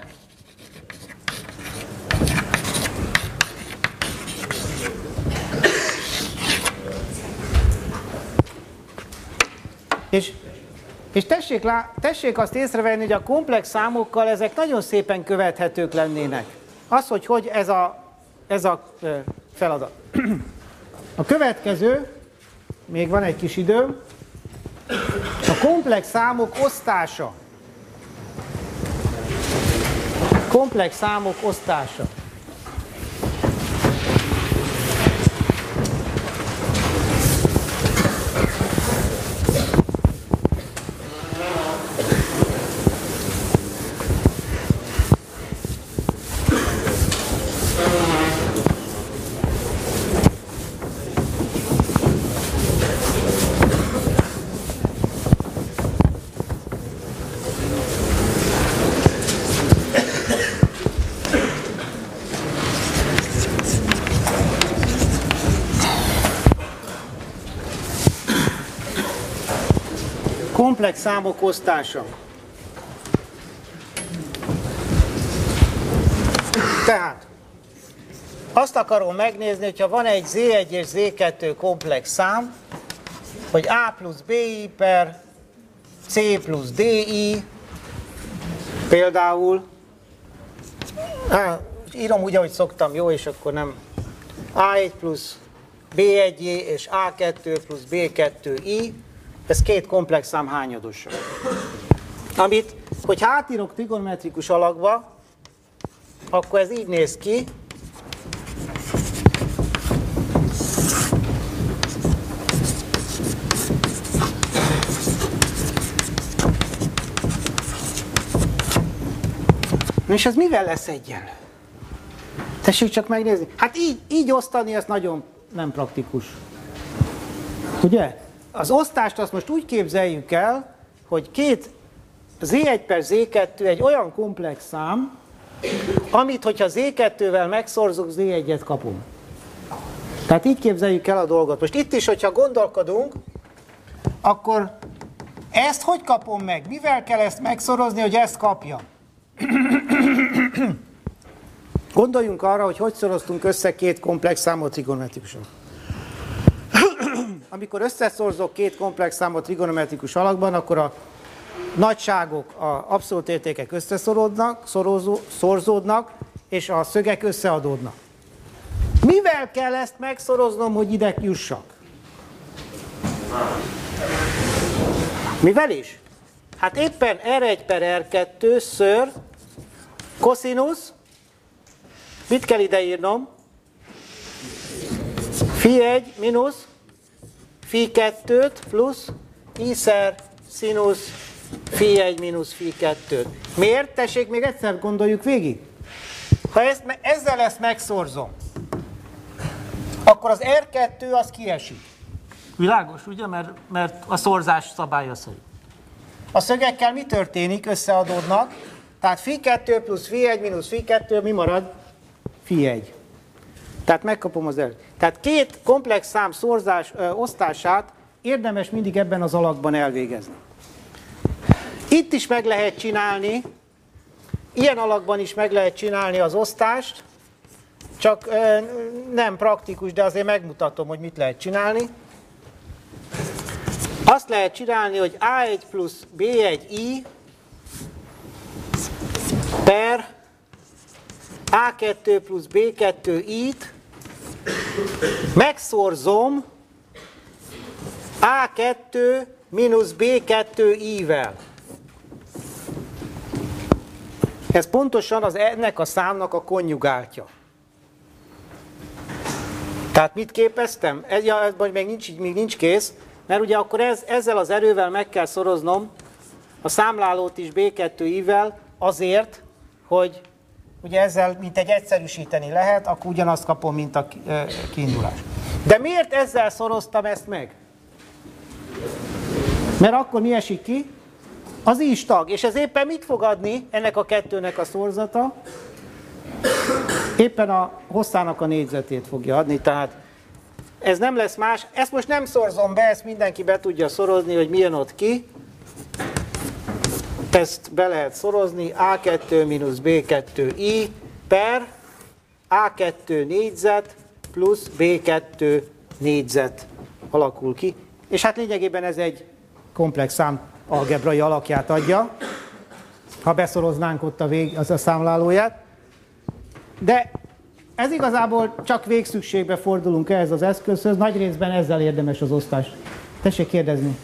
És, és tessék, lá, tessék azt észrevenni, hogy a komplex számokkal ezek nagyon szépen követhetők lennének. Az, hogy hogy ez a, ez a feladat. A következő, még van egy kis időm, a komplex számok osztása. Komplex számok osztása. Komplex számok osztása. Tehát azt akarom megnézni, hogyha van egy zé egy és zé kettő komplex szám, hogy A plusz B I per C plusz D I például, á, írom úgy, ahogy szoktam, jó, és akkor nem A egy plusz B egy I és A kettő plusz B kettő I, ez két komplex szám hányadosa. Amit, hogy átírok trigonometrikus alakba, akkor ez így néz ki. És ez mivel lesz egyenlő? Tessék csak megnézni. Hát így, így osztani, ez nagyon nem praktikus. Ugye? Az osztást azt most úgy képzeljük el, hogy két zé egy per zé kettő egy olyan komplex szám, amit, hogyha zé kettővel megszorzunk, zé egyet kapunk. Tehát így képzeljük el a dolgot. Most itt is, hogyha gondolkodunk, akkor ezt hogy kapom meg? Mivel kell ezt megszorozni, hogy ezt kapjam? Gondoljunk arra, hogy hogy szoroztunk össze két komplex számot trigonometrikusan. Amikor összeszorzok két komplex számot trigonometrikus alakban, akkor a nagyságok, az abszolút értékek összeszorodnak, szorozó, szorzódnak, és a szögek összeadódnak. Mivel kell ezt megszoroznom, hogy ide jussak? Mivel is? Hát éppen er egy per er kettő ször koszinusz, mit kell ide írnom? Fi egy mínusz fi kettőt plusz i-szer színusz fi egy mínusz fi kettőt. Miért? Tessék, még egyszer gondoljuk végig. Ha ezt, ezzel ezt megszorzom, akkor az er kettő az kiesik. Világos, ugye? Mert, mert a szorzás szabálya szerint. A szögekkel mi történik? Összeadódnak. Tehát fi kettő plusz fi egy mínusz fi kettő, mi marad? fi egy. Tehát megkapom az előtt. Tehát két komplex szám szorzás, ö, osztását érdemes mindig ebben az alakban elvégezni. Itt is meg lehet csinálni, ilyen alakban is meg lehet csinálni az osztást, csak ö, nem praktikus, de azért megmutatom, hogy mit lehet csinálni. Azt lehet csinálni, hogy á egy plusz bé egy i per á kettő plusz bé kettő i-t megszorzom á kettő mínusz bé kettő i-vel. Ez pontosan az ennek a számnak a konjugáltja. Tehát mit képeztem? Ez, ja, ez még nincs, még nincs kész, mert ugye akkor ez, ezzel az erővel meg kell szoroznom a számlálót is bé kettő i-vel azért, hogy ugye ezzel mint egy egyszerűsíteni lehet, akkor ugyanazt kapom, mint a kiindulás. De miért ezzel szoroztam ezt meg? Mert akkor mi esik ki? Az is tag. És ez éppen mit fog adni ennek a kettőnek a szorzata? Éppen a hosszának a négyzetét fogja adni, tehát ez nem lesz más. Ezt most nem szorzom be, ezt mindenki be tudja szorozni, hogy mi jön ott ki. Ezt be lehet szorozni, á kettő mínusz bé kettő i per á kettő négyzet plusz bé kettő négyzet alakul ki. És hát lényegében ez egy komplex szám algebrai alakját adja, ha beszoroznánk ott a, vég, az a számlálóját. De ez igazából csak végszükségbe fordulunk ehhez az eszközhöz, nagy részben ezzel érdemes az osztás. Tessék kérdezni.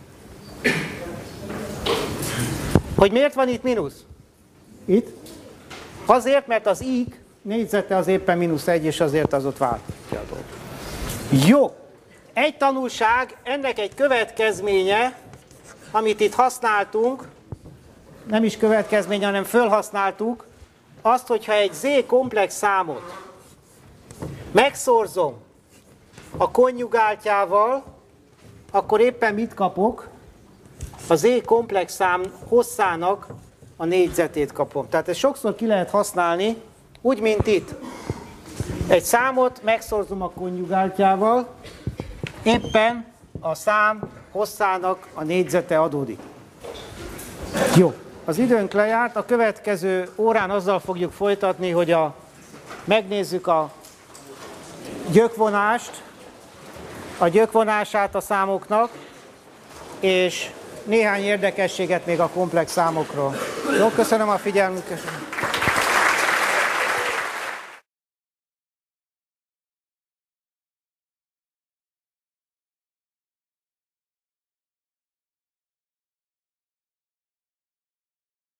Hogy miért van itt mínusz? Itt? Azért, mert az i négyzete az éppen mínusz egy, és azért az ott váltja a dolgot. Jó. Egy tanulság, ennek egy következménye, amit itt használtunk, nem is következmény, hanem fölhasználtuk, azt, hogyha egy z komplex számot megszorzom a konjugáltjával, akkor éppen mit kapok? A z komplex szám hosszának a négyzetét kapom. Tehát ezt sokszor ki lehet használni, úgy, mint itt. Egy számot megszorzom a konjugáltjával, éppen a szám hosszának a négyzete adódik. Jó, az időnk lejárt, a következő órán azzal fogjuk folytatni, hogy a, megnézzük a gyökvonást, a gyökvonását a számoknak, és néhány érdekességet még a komplex számokról. Jó, köszönöm a figyelmüket!